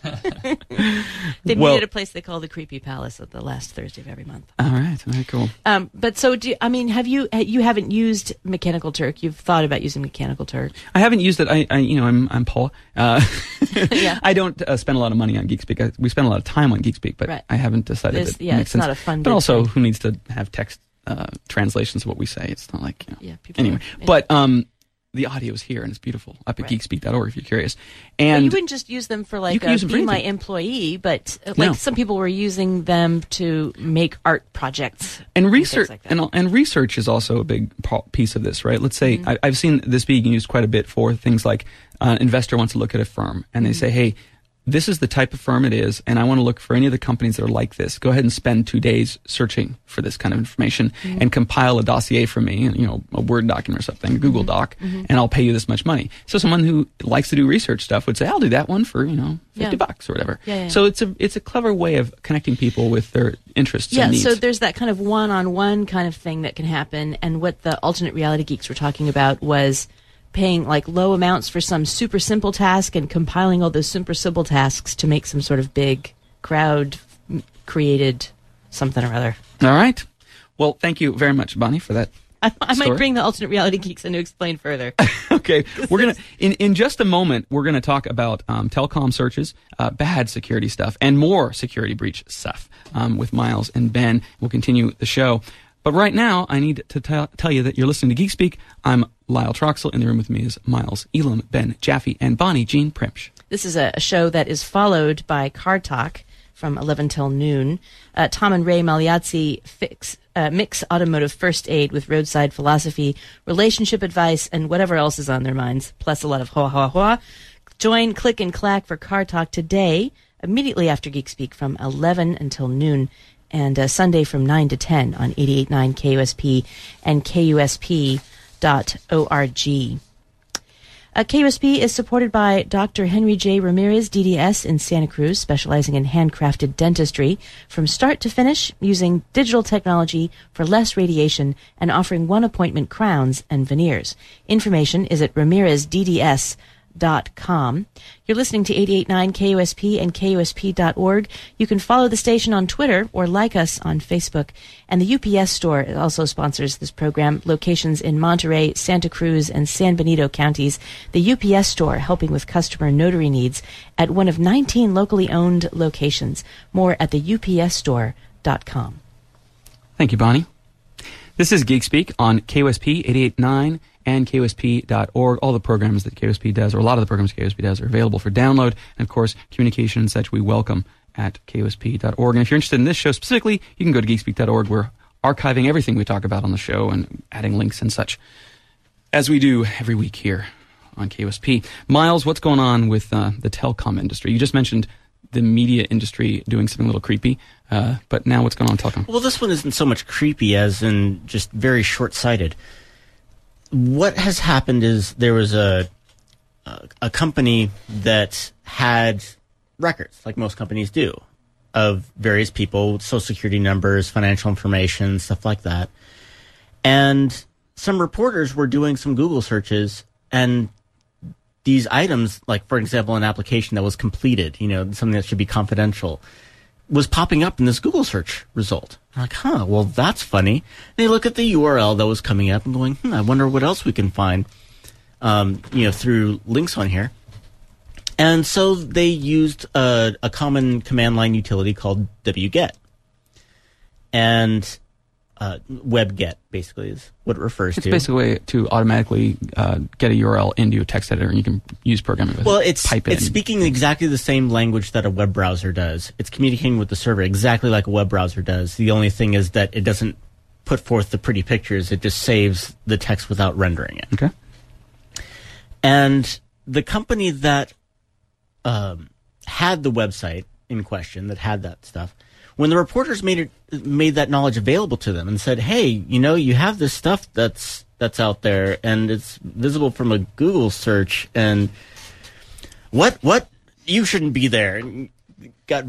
They
Well-
meet at a place they call the Creepy Palace at the last Thursday of every month.
All right. Very cool.
Um, but so, do you, I mean, have you you haven't used Mechanical Turk? You've thought about using Mechanical Turk?
I haven't used it. I, I you know, I'm I'm Paul. Uh,
Yeah.
I don't uh, spend a lot of money on GeekSpeak. I, we spend a lot of time on GeekSpeak, but
Right.
I haven't decided
It's-
that it
yeah,
makes
it's
sense.
not a fun
But
big
also,
thing.
who needs to have text uh, translations of what we say? It's not like, you know.
Yeah, people
Anyway,
are- yeah.
but um, the audio is here and it's beautiful up at
Right.
geekspeak dot org if you're curious.
But
And
you wouldn't just use them for
You
like
can
a,
use them for
be my
anything.
employee, but uh,
No.
like some people were using them to make art projects
And
things
research
like that.
and, and research is also a big pa- piece of this, right? Let's say
Mm-hmm.
I, I've seen this being used quite a bit for things like uh, an investor wants to look at a firm and they
Mm-hmm.
say, hey, this is the type of firm it is, and I want to look for any of the companies that are like this. Go ahead and spend two days searching for this kind of information
Mm-hmm.
and compile a dossier for me, you know, a Word document or something, a Google Doc,
Mm-hmm.
and I'll pay you this much money. So someone who likes to do research stuff would say, I'll do that one for, you know, fifty
Yeah.
bucks or whatever.
Yeah, yeah.
So it's a it's a clever way of connecting people with their interests
Yeah,
and needs.
so there's that kind of one-on-one kind of thing that can happen, and what the alternate reality geeks were talking about was paying like low amounts for some super simple task and compiling all those super simple tasks to make some sort of big crowd created something or other.
All right. Well, thank you very much, Bonnie, for that.
I, I might
Story?
bring the alternate reality geeks in to explain further.
Okay, we're gonna in in just a moment. We're gonna talk about um, telecom searches, uh, bad security stuff, and more security breach stuff um, with Miles and Ben. We'll continue the show, but right now I need to tell tell you that you're listening to GeekSpeak. I'm Lyle Troxel. In the room with me is Miles, Elam, Ben, Jaffe, and Bonnie Jean Primch.
This is a, a show that is followed by Car Talk from eleven till noon. Uh, Tom and Ray Magliazzi fix, uh, mix automotive first aid with roadside philosophy, relationship advice, and whatever else is on their minds, plus a lot of hoa hoa hoa. Join Click and Clack for Car Talk today, immediately after Geek Speak from eleven until noon, and uh, Sunday from nine to ten on eighty-eight point nine K U S P and K U S P dot org. Uh, K U S P is supported by Doctor Henry J. Ramirez, D D S, in Santa Cruz, specializing in handcrafted dentistry from start to finish using digital technology for less radiation and offering one-appointment crowns and veneers. Information is at ramirez d d s dot com. You're listening to eighty-eight point nine K U S P and K U S P dot org. You can follow the station on Twitter or like us on Facebook. And the U P S store also sponsors this program. Locations in Monterey, Santa Cruz, and San Benito counties. The U P S store helping with customer notary needs at one of nineteen locally owned locations. More at the U P S store dot com.
Thank you, Bonnie. This is GeekSpeak on K U S P eighty-eight point nine and K U S P dot org. All the programs that K U S P does, or a lot of the programs K U S P does, are available for download. And, of course, communication and such we welcome at K U S P dot org. And if you're interested in this show specifically, you can go to geekspeak dot org. We're archiving everything we talk about on the show and adding links and such, as we do every week here on K U S P. Miles, what's going on with uh, the telecom industry? You just mentioned the media industry doing something a little creepy, uh, but now what's going on in telecom?
Well, this one isn't so much creepy as in just very short-sighted. What has happened is there was a a, a company that had records, like most companies do, of various people, social security numbers, financial information, stuff like that. And some reporters were doing some Google searches, and these items, like, for example, an application that was completed, you know, something that should be confidential, was popping up in this Google search result. I'm like, huh, well, that's funny. And they look at the U R L that was coming up and going, hmm, I wonder what else we can find, um, you know, through links on here. And so they used a, a common command line utility called wget. And uh, webget, basically, is what it refers
It's
to.
basically a way to automatically uh, get a U R L into a text editor, and you can use programming with
Well,
it.
it's
Type it
it's
in.
speaking exactly the same language that a web browser does. It's communicating with the server exactly like a web browser does. The only thing is that it doesn't put forth the pretty pictures. It just saves the text without rendering it.
Okay.
And the company that um, had the website in question, that had that stuff, when the reporters made it, made that knowledge available to them and said, "Hey, you know, you have this stuff that's that's out there, and it's visible from a Google search, and what what you shouldn't be there," and got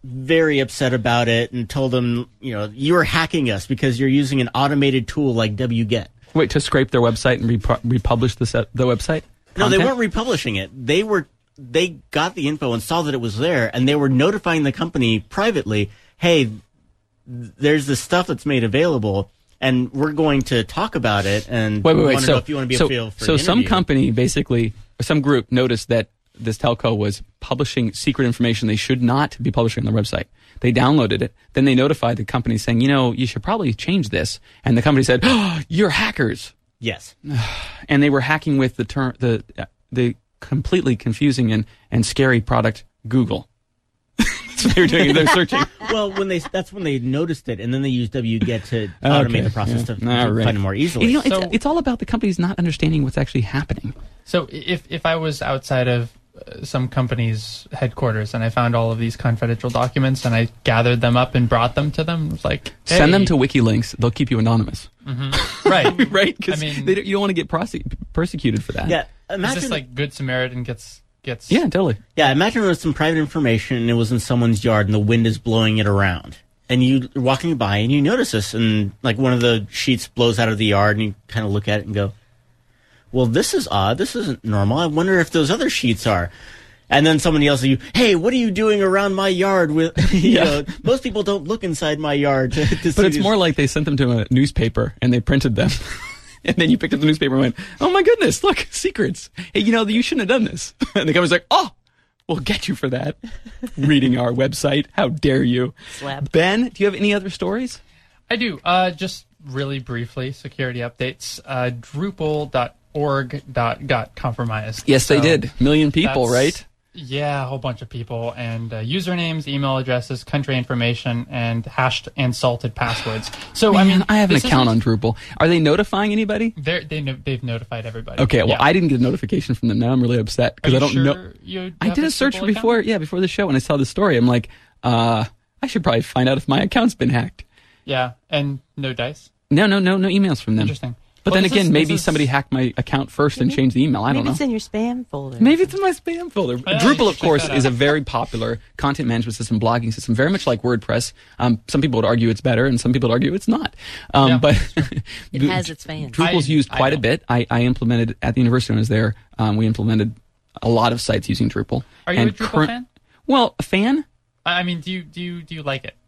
very upset about it and told them, you know, you're hacking us because you're using an automated tool like wget.
Wait, to scrape their website and repu- republish the, set, the website?
No,
Content?
they weren't republishing it. They were they got the info and saw that it was there, and they were notifying the company privately, hey, there's this stuff that's made available, and we're going to talk about it, and
wait, wait,
we
wait.
want to
So,
know if you want to be
so,
a field for
so
an
some
interview.
company, basically, or some group noticed that this telco was publishing secret information they should not be publishing on their website. They downloaded it. Then they notified the company saying, you know, you should probably change this. And the company said, oh, you're hackers.
Yes.
And they were hacking with the term, the uh, the completely confusing and, and scary product Google. That's what they were doing. They're searching.
Well, when they that's when they noticed it, and then they used wget to automate
Okay,
the process
yeah.
to,
All
to
right.
find it more easily.
You know, it's,
So-
it's all about the companies not understanding what's actually happening.
So if if I was outside of uh, some company's headquarters and I found all of these confidential documents and I gathered them up and brought them to them, it's like, hey.
Send them to WikiLeaks. They'll keep you anonymous.
right,
Right? Because
I mean,
you don't want to get prose- persecuted for that.
yeah,
is
imagine
this like Good Samaritan gets gets?
Yeah, totally.
Yeah, imagine there was some private information and it was in someone's yard and the wind is blowing it around. And you're walking by and you notice this and like one of the sheets blows out of the yard and you kind of look at it and go, well, this is odd. This isn't normal. I wonder if those other sheets are. And then someone yells at you, hey, what are you doing around my yard? With you
Yeah.
know, most people don't look inside my yard to, to see
But it's
these-
more like they sent them to a newspaper and they printed them. And then you picked up the newspaper and went, oh my goodness, look, secrets. Hey, you know, you shouldn't have done this. And the company's like, oh, we'll get you for that. Reading our website. How dare you?
Slap.
Ben, do you have any other stories?
I do. Uh, just really briefly, security updates. Uh, Drupal dot org dot got compromised.
Yes, they
So
did. Million people,
that's-
right?
Yeah, a whole bunch of people, and uh, usernames, email addresses, country information, and hashed and salted passwords. So I
Man,
mean,
I have an
this
account on
isn't-
Drupal. Are they notifying anybody?
They're, they no, they've notified everybody.
Okay, well,
Yeah.
I didn't get a notification from them. Now I'm really upset
Are
because
you
I don't
sure
know.
You
I
have
did a search
Drupal account?
before, yeah, before the show, and I saw the story. I'm like, uh, I should probably find out if my account's been hacked.
Yeah, and no dice.
No, no, no, no emails from them.
Interesting.
But
Well,
then
this
again,
is-
maybe
this is-
somebody hacked my account first and changed the email. I don't
Maybe
know.
it's in your spam folder.
Maybe it's in my spam folder.
Yeah, you
Drupal,
should
of course,
check that
is a
out.
very popular content management system, blogging system, very much like WordPress. Um, some people would argue it's better, and some people would argue it's not. Um,
Yeah,
but
It has its fans.
Drupal's
I-
used
I
quite a
don't.
bit. I, I implemented at the university when I was there. Um, we implemented a lot of sites using Drupal.
Are you
And
a Drupal
current-
fan?
Well, a fan?
I I mean, do you do you do you like it?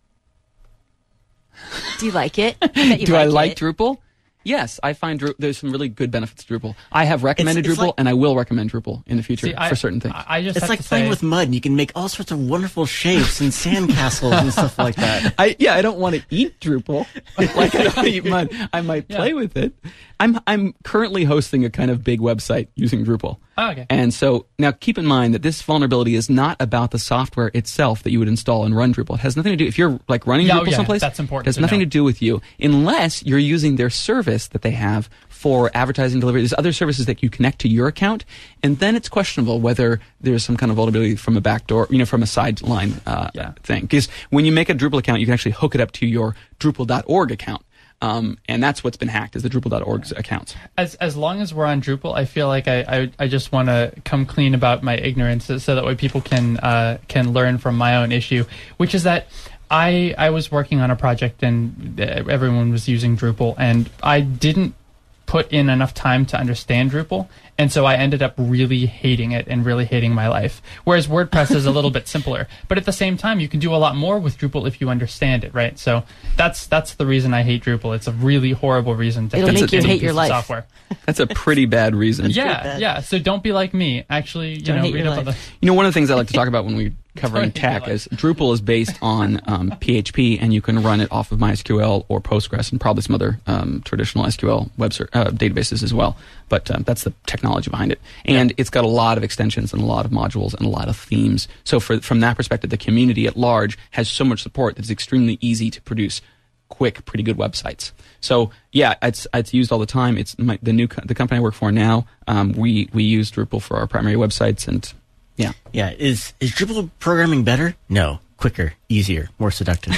Do you like it? I bet you
Do I like
it.
Drupal? Yes, I find Dru- there's some really good benefits to Drupal. I have recommended
It's- it's
Drupal,
like-
and I will recommend Drupal in the future
See, I-
for certain things.
I, I just
It's
have
like
to
playing
say,
with mud. You can make all sorts of wonderful shapes and sandcastles and stuff like that.
I yeah, I don't want to eat Drupal like I don't eat mud. I might
Yeah.
play with it. I'm I'm currently hosting a kind of big website using Drupal.
Oh, okay.
And so now keep in mind that this vulnerability is not about the software itself that you would install and run Drupal. It has nothing to do if you're like running
Yeah, oh,
Drupal
yeah,
someplace.
that's important
It has
to
nothing
know.
to do with you unless you're using their service that they have for advertising delivery. There's other services that you connect to your account, and then it's questionable whether there's some kind of vulnerability from a backdoor, you know, from a sideline uh,
Yeah.
thing. Because when you make a Drupal account, you can actually hook it up to your Drupal dot org account. Um, and that's what's been hacked is the Drupal dot org's accounts.
as as long as we're on Drupal, I feel like I I, I just want to come clean about my ignorance, so, so that way people can uh, can learn from my own issue, which is that I I was working on a project and uh, everyone was using Drupal, and I didn't put in enough time to understand Drupal, and so I ended up really hating it and really hating my life. Whereas WordPress is a little bit simpler, but at the same time, you can do a lot more with Drupal if you understand it, right? So that's that's the reason I hate Drupal. It's a really horrible reason to
It'll
hate
make you
any
hate
piece
your
of
life.
software.
That's a pretty bad reason.
Yeah,
bad.
yeah. So don't be like me. Actually, you
Don't
know,
hate
read
your
up on the.
life.
You know, one of the things I like to talk about when we're covering
Don't
tech
realize.
is Drupal is based on um, P H P, and you can run it off of MySQL or Postgres and probably some other um, traditional S Q L web ser- uh, databases as well. But um, that's the technology behind it. And it's got a lot of extensions and a lot of modules and a lot of themes. So for, from that perspective, the community at large has so much support that it's extremely easy to produce quick, pretty good websites. So yeah, it's it's used all the time. It's my, the new co- the company I work for now. Um, we we use Drupal for our primary websites, and yeah.
Yeah, is is Drupal programming better? No, quicker, easier, more seductive.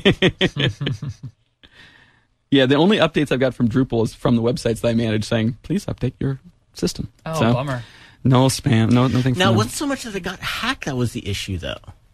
Yeah, the only updates I've got from Drupal is from the websites that I manage saying, please update your system.
Oh,
so,
bummer.
no spam, no nothing.
Now,
from them.
what's so much that it got hacked? That was the issue, though.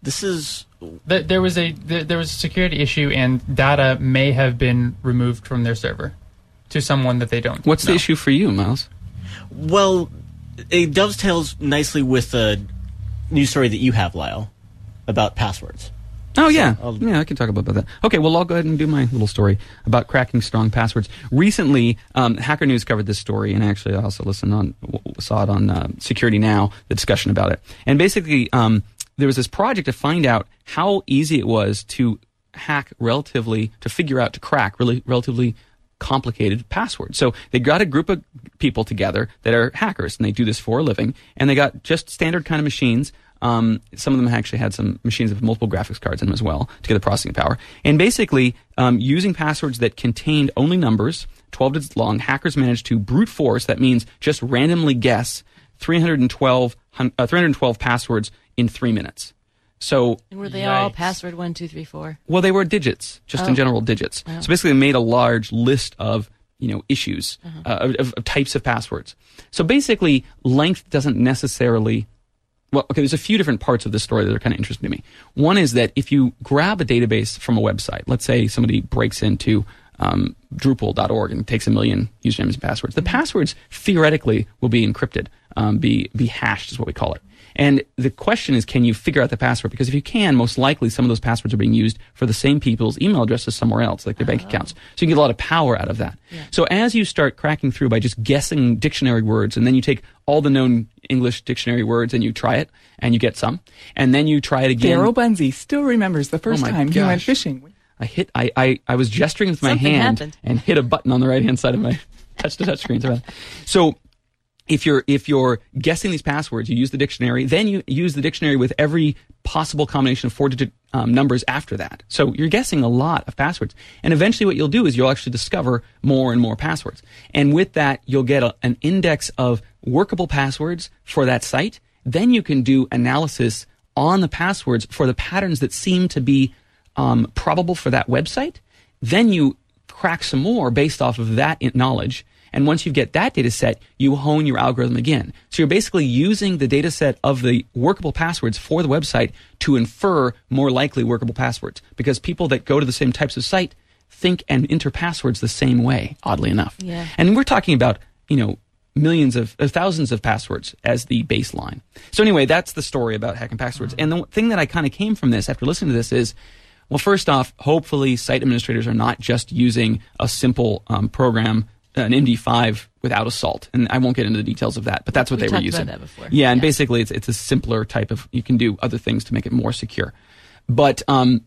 This is
Th- There was a th- there was a security issue, and data may have been removed from their server to someone that they don't.
What's
know.
the issue for you, Miles?
well, it dovetails nicely with a news story that you have, Lyle, about passwords.
Oh, yeah.
I'll-
yeah, I can talk about that. Okay, well, I'll go ahead and do my little story about cracking strong passwords. Recently, um, Hacker News covered this story, and actually I also listened on, w- saw it on uh, Security Now, the discussion about it. And basically, um, there was this project to find out how easy it was to hack relatively, to figure out, to crack really relatively complicated passwords. So they got a group of people together that are hackers, and they do this for a living, and they got just standard kind of machines. Um, some of them actually had some machines with multiple graphics cards in them as well to get the processing power. And basically, um, using passwords that contained only numbers, twelve digits long, hackers managed to brute force, that means just randomly guess, three hundred twelve, uh, three hundred twelve passwords in three minutes. So,
And were they all
Yikes.
password one, two, three, four?
well, they were digits, just in
Oh.
general digits.
Oh.
So basically, they made a large list of, you know, issues,
Uh-huh.
uh, of, of types of passwords. So basically, length doesn't necessarily. Well, okay, there's a few different parts of this story that are kind of interesting to me. One is that if you grab a database from a website, let's say somebody breaks into um, Drupal dot org and takes a million usernames and passwords, the passwords theoretically will be encrypted, um, be be hashed is what we call it. And the question is, can you figure out the password? Because if you can, most likely some of those passwords are being used for the same people's email addresses somewhere else, like their bank accounts. So you get a lot of power out of that.
Yeah.
So as you start cracking through by just guessing dictionary words, and then you take all the known English dictionary words and you try it, and you get some, and then you try it again.
Daryl Bunzy still remembers the first
Oh my
time he went
gosh.
fishing.
I hit. I, I, I was gesturing with my
Something
hand
happened.
and hit a button on the right hand side of my touch to touch screen. So, so if you're if you're guessing these passwords, you use the dictionary. Then you use the dictionary with every possible combination of four digit um, numbers after that. So you're guessing a lot of passwords. And eventually, what you'll do is you'll actually discover more and more passwords. And with that, you'll get a, an index of workable passwords for that site. Then you can do analysis on the passwords for the patterns that seem to be um, probable for that website. Then you crack some more based off of that in- knowledge. And once you get that data set, you hone your algorithm again. So you're basically using the data set of the workable passwords for the website to infer more likely workable passwords. Because people that go to the same types of site think and enter passwords the same way, oddly enough.
Yeah.
And we're talking about, you know, millions of, uh, thousands of passwords as the baseline. So anyway, that's the story about hacking passwords. And the thing that I kind of came from this after listening to this is, well, first off, hopefully site administrators are not just using a simple um, program, an M D five without assault. And I won't get into the details of that, but that's what
We
they were
talked
using.
about that before.
Yeah, and
Yeah.
basically it's it's a simpler type of, you can do other things to make it more secure. But um,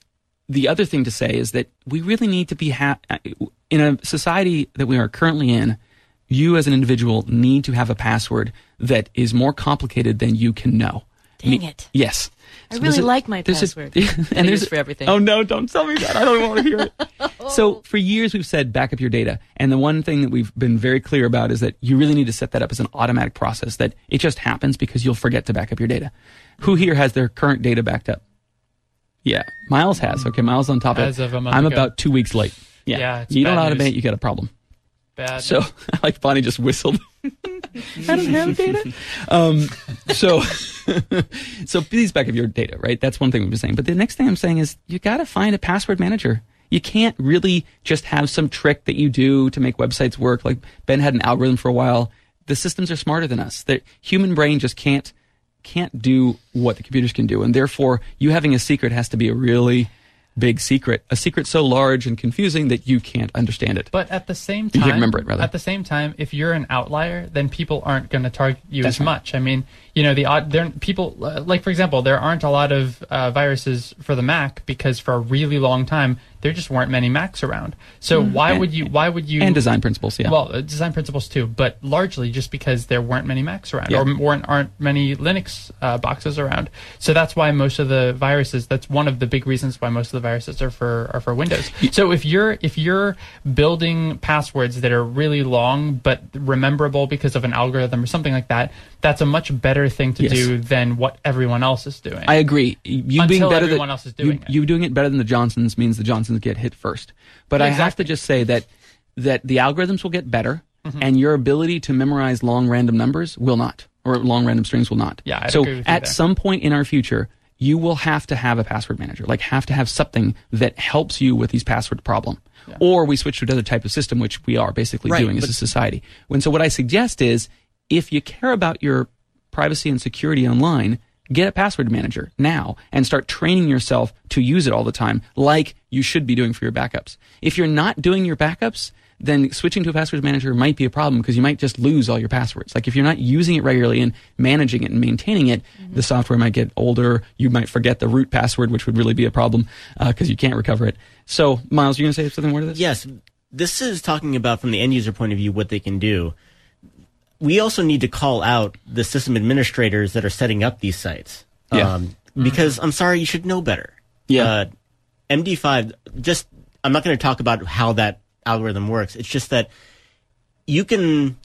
the other thing to say is that we really need to be, ha- in a society that we are currently in, you as an individual need to have a password that is more complicated than you can know.
Dang
Me-
it.
Yes.
I
So
really
there's a-
like my
there's a-
password.
and
I
there's
use for everything.
Oh no, don't tell me that. I don't want to hear it. So for years we've said back up your data. And the one thing that we've been very clear about is that you really need to set that up as an automatic process, that it just happens because you'll forget to back up your data. Who here has their current data backed up? Yeah. Miles has. Okay, Miles on top
As
of
of
it.
a month
I'm
ago.
about two weeks late. Yeah.
Yeah, it's
you don't
bad
automate,
news.
you got a problem.
Bad.
So, like Bonnie just whistled. I don't have data. Um, so, so please back up your data, right? That's one thing we've been saying. But the next thing I'm saying is you got to find a password manager. You can't really just have some trick that you do to make websites work. Like Ben had an algorithm for a while. The systems are smarter than us. The human brain just can't can't do what the computers can do, and therefore, you having a secret has to be a really big secret, a secret so large and confusing that you can't understand it.
But at the same
You
time,
can't remember it, rather.
At the same time, if you're an outlier, then people aren't going to target you
That's
as
right.
much. I mean, you know, the odd there people uh, like for example, there aren't a lot of uh, viruses for the Mac because for a really long time there just weren't many Macs around. So why
And-
would you? Why would you?
and design principles, yeah.
Well, uh, design principles too, but largely just because there weren't many Macs around,
Yeah.
or weren't aren't many Linux uh, boxes around. So that's why most of the viruses. That's one of the big reasons why most of the viruses are for are for Windows. So if you're if you're building passwords that are really long but rememberable because of an algorithm or something like that, that's a much better thing to
Yes.
do than what everyone else is doing.
I agree. You
Until
being better
everyone
than
else is doing
you,
it.
you doing it better than the Johnsons means the Johnsons get hit first. But I have to
Exactly.
just say that that the algorithms will get better,
Mm-hmm.
and your ability to memorize long random numbers will not, or long random strings will not.
Yeah, I'd
so
agree with you
at
there.
some point in our future, you will have to have a password manager, like have to have something that helps you with these password problem. Yeah. Or we switch to another type of system, which we are basically right, doing as a society. And so what I suggest is, if you care about your privacy and security online, get a password manager now and start training yourself to use it all the time, like you should be doing for your backups. If you're not doing your backups, then switching to a password manager might be a problem because you might just lose all your passwords. Like if you're not using it regularly and managing it and maintaining it, mm-hmm. the software might get older. You might forget the root password, which would really be a problem because uh, you can't recover it. So, Miles, you're going to say something more to this?
Yes. This is talking about, from the end user point of view, what they can do. We also need to call out the system administrators that are setting up these sites.
Yeah.
Um, because, mm-hmm. I'm sorry, you should know better.
Yeah.
Uh, M D five, just, I'm not going to talk about how that algorithm works. It's just that you can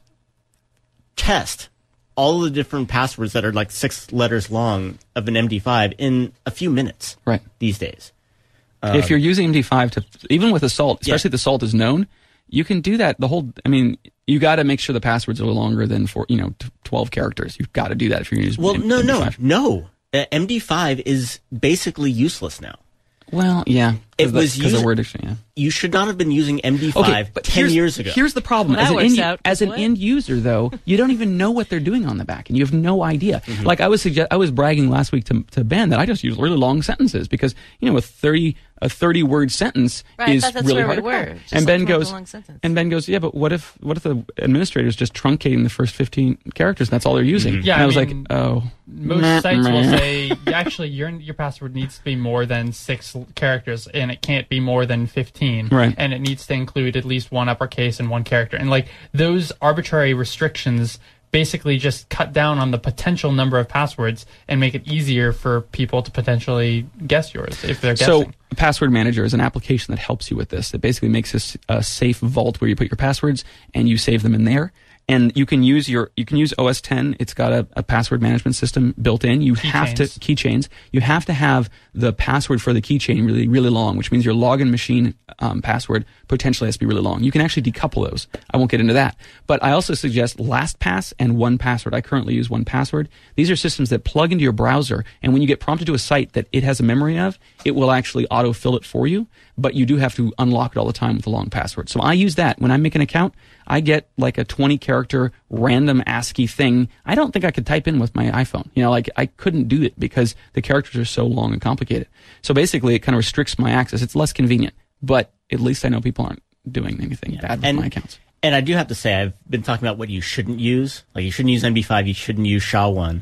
test all the different passwords that are like six letters long of an M D five in a few minutes
right.
these days.
Um, if you're using M D five to, even with Assault, especially yeah. if the Assault is known, you can do that. The whole, I mean, you got to make sure the passwords are longer than for, you know, twelve characters. You've got to do that if you're using
Well,
M-
no,
M D five.
no, no. Uh, M D five is basically useless now.
Well, yeah.
It was
because
used,
of word dictionary. Yeah.
You should not have been using M D five
okay, but
ten years ago.
Here's the problem.
Well,
as
that
an, end,
out,
as an end user, though, you don't even know what they're doing on the back, and you have no idea. Mm-hmm. Like I was suggest, I was bragging last week to, to Ben that I just use really long sentences because you know a thirty a thirty word sentence
right,
is
that's
really
where
hard
we
to
were.
crack.
Just
And
like
Ben goes,
and
Ben goes, yeah, but what if what if the administrator's just truncating the first fifteen characters and that's all they're using?
Mm-hmm. Yeah,
and I,
I
was
mean,
like, oh,
most
meh,
sites
meh.
will say actually your your password needs to be more than six characters, and it can't be more than fifteen.
Right.
And it needs to include at least one uppercase and one character. And like those arbitrary restrictions basically just cut down on the potential number of passwords and make it easier for people to potentially guess yours if they're guessing.
So, Password Manager is an application that helps you with this. It basically makes this a safe vault where you put your passwords and you save them in there. And you can use your you can use O S ten. It's got a, a password management system built in. You
key
have
chains.
to keychains. You have to have the password for the keychain really really long, which means your login machine um, password potentially has to be really long. You can actually decouple those. I won't get into that. But I also suggest LastPass and one password. I currently use one password. These are systems that plug into your browser, and when you get prompted to a site that it has a memory of, it will actually autofill it for you. But you do have to unlock it all the time with a long password. So I use that. When I make an account, I get like a twenty character random ASCII thing. I don't think I could type in with my iPhone. You know, like I couldn't do it because the characters are so long and complicated. So basically it kind of restricts my access. It's less convenient, but at least I know people aren't doing anything
Yeah.
bad with
and,
my accounts.
And I do have to say, I've been talking about what you shouldn't use. Like you shouldn't use M D five, you shouldn't use S H A one.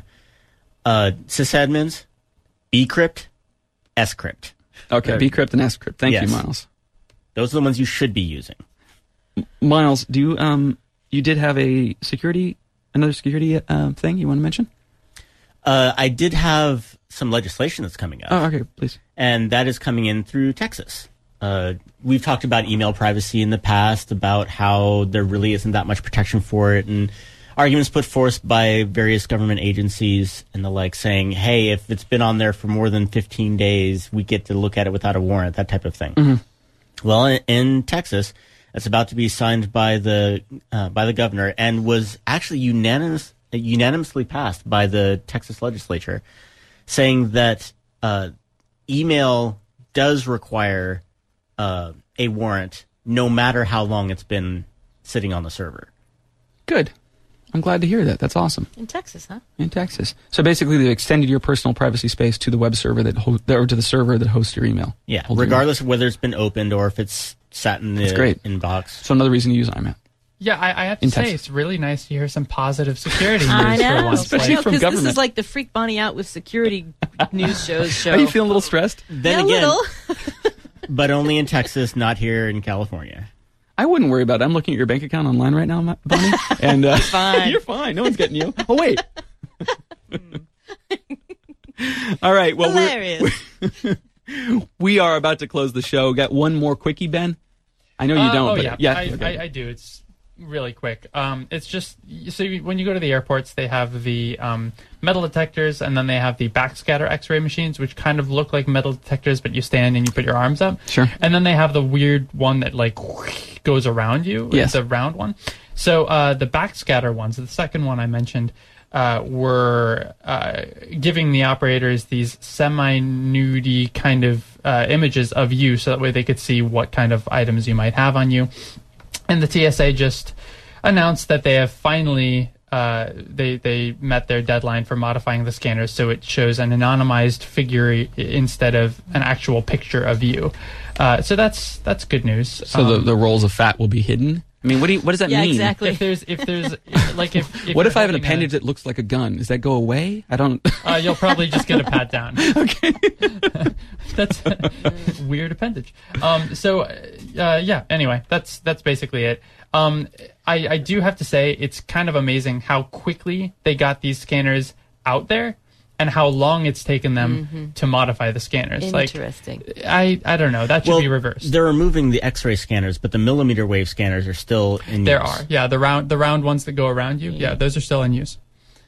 Uh, sysadmins, bcrypt, scrypt.
Okay,
Or-
bcrypt and scrypt. Thank
Yes.
you, Miles.
Those are the ones you should be using.
Miles, do you um you did have a security another security uh, thing you want to mention?
Uh, I did have some legislation that's coming up.
Oh, okay, please.
And that is coming in through Texas. Uh, we've talked about email privacy in the past, about how there really isn't that much protection for it, and arguments put forth by various government agencies and the like saying, hey, if it's been on there for more than fifteen days, we get to look at it without a warrant, that type of thing. Mm-hmm. Well, in, in Texas, it's about to be signed by the uh, by the governor and was actually unanimous, unanimously passed by the Texas legislature, saying that uh, email does require uh, a warrant no matter how long it's been sitting on the server.
Good. I'm glad to hear that. That's awesome.
In Texas, huh?
In Texas. So basically, they extended your personal privacy space to the web server that ho- or to the server that hosts your email.
Yeah,
Holds your
regardless of whether it's been opened or if it's sat in the
That's great.
inbox.
So another reason to use I M A P.
Yeah, I, I have to
In
say,
Texas.
it's really nice to hear some positive security news
I know,
for once.
Especially
Like,
from
because this
government.
is like the Freak Bonnie Out with Security news shows show.
Are you feeling a little stressed?
Then
Yeah, a
again,
little.
but only in Texas, not here in California.
I wouldn't worry about it. I'm looking at your bank account online right now, Ma- Bonnie. And uh,
fine.
You're fine. No one's getting you. Oh, wait. All right. Well, we're,
Hilarious.
we are about to close the show. Got one more quickie, Ben? I know you
Uh,
don't.
Oh
but
yeah,
yeah.
I,
okay.
I, I do. It's really quick. Um, it's just so you, when you go to the airports, they have the um, metal detectors, and then they have the backscatter X-ray machines, which kind of look like metal detectors, but you stand and you put your arms up.
Sure.
And then they have the weird one that like goes around you.
Yes.
The round one. So uh, the backscatter ones, the second one I mentioned, uh, were uh, giving the operators these semi-nudie kind of uh, images of you, so that way they could see what kind of items you might have on you. And the T S A just announced that they have finally uh, they they met their deadline for modifying the scanners, so it shows an anonymized figure i- instead of an actual picture of you. Uh, so that's that's good news.
So the,
Um,
the rolls of fat will be hidden? I mean, what do you, what does that
Yeah,
mean?
exactly.
if there's if there's like if, if
What
you're
if I have an
holding a-
appendage that looks like a gun? Does that go away? I don't...
Uh, you'll probably just get a pat down.
Okay.
That's a weird appendage. Um, so, uh, yeah. Anyway, that's that's basically it. Um, I, I do have to say it's kind of amazing how quickly they got these scanners out there, and how long it's taken them to modify the scanners.
Interesting.
Like, I I don't know. That should
well,
be reversed.
they're removing the X-ray scanners, but the millimeter wave scanners are still in
There
use.
are, yeah, the round the round ones that go around you. Yeah, those are still in use.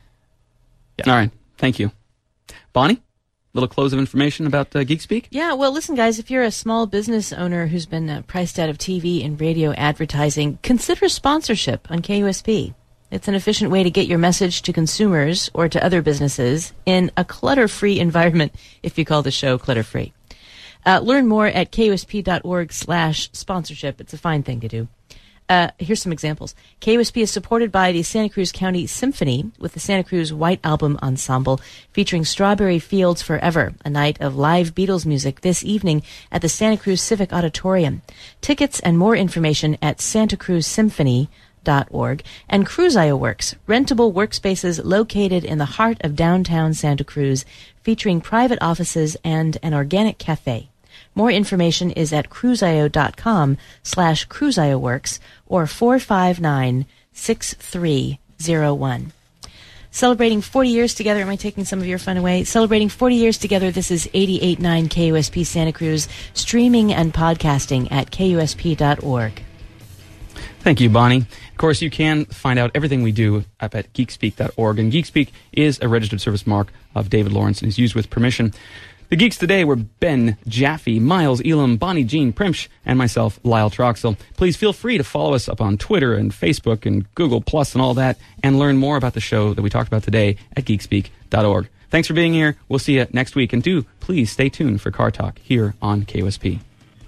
All right. Thank you. Bonnie, little close of information about uh, Geek Speak?
Yeah, well, listen, guys, if you're a small business owner who's been uh, priced out of T V and radio advertising, consider sponsorship on K U S P. It's an efficient way to get your message to consumers or to other businesses in a clutter-free environment, if you call the show clutter-free. Uh, learn more at kusp.org slash sponsorship. It's a fine thing to do. Uh, here's some examples. K U S P is supported by the Santa Cruz County Symphony with the Santa Cruz White Album Ensemble featuring Strawberry Fields Forever, a night of live Beatles music this evening at the Santa Cruz Civic Auditorium. Tickets and more information at santa cruz symphony dot org. And Cruzio Works, rentable workspaces located in the heart of downtown Santa Cruz, featuring private offices and an organic cafe. More information is at cruzio.com slash cruzioworks or four five nine, six three zero one. Celebrating forty years together. Am I taking some of your fun away? Celebrating forty years together. This is eighty-eight point nine K U S P Santa Cruz, streaming and podcasting at K U S P dot org.
Thank you, Bonnie. Of course, you can find out everything we do up at geekspeak dot org. And Geekspeak is a registered service mark of David Lawrence and is used with permission. The geeks today were Ben Jaffe, Miles Elam, Bonnie Jean Primsch, and myself, Lyle Troxell. Please feel free to follow us up on Twitter and Facebook and Google Plus and all that, and learn more about the show that we talked about today at geekspeak dot org. Thanks for being here. We'll see you next week. And do please stay tuned for Car Talk here on K U S P.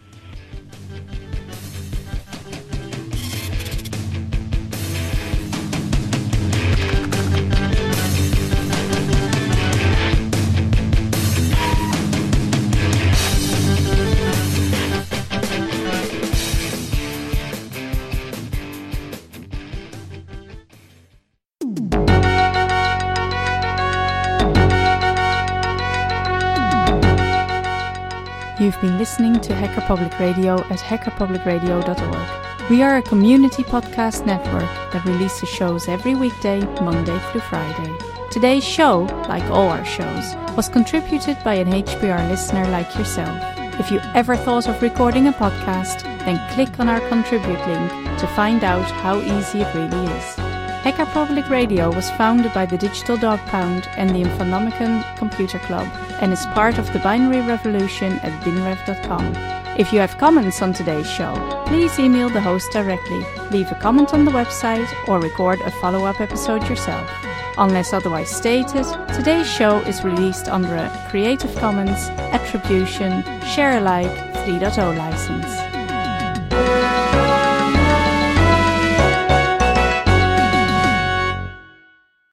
You've been listening to Hacker Public Radio at hacker public radio dot org. We are a community podcast network that releases shows every weekday, Monday through Friday. Today's show, like all our shows, was contributed by an H P R listener like yourself. If you ever thought of recording a podcast, then click on our contribute link to find out how easy it really is. Hacker Public Radio was founded by the Digital Dog Pound and the Infonomicon Computer Club and is part of the binary revolution at binrev dot com. If you have comments on today's show, please email the host directly, leave a comment on the website, or record a follow-up episode yourself. Unless otherwise stated, today's show is released under a Creative Commons Attribution Share Alike three point oh license.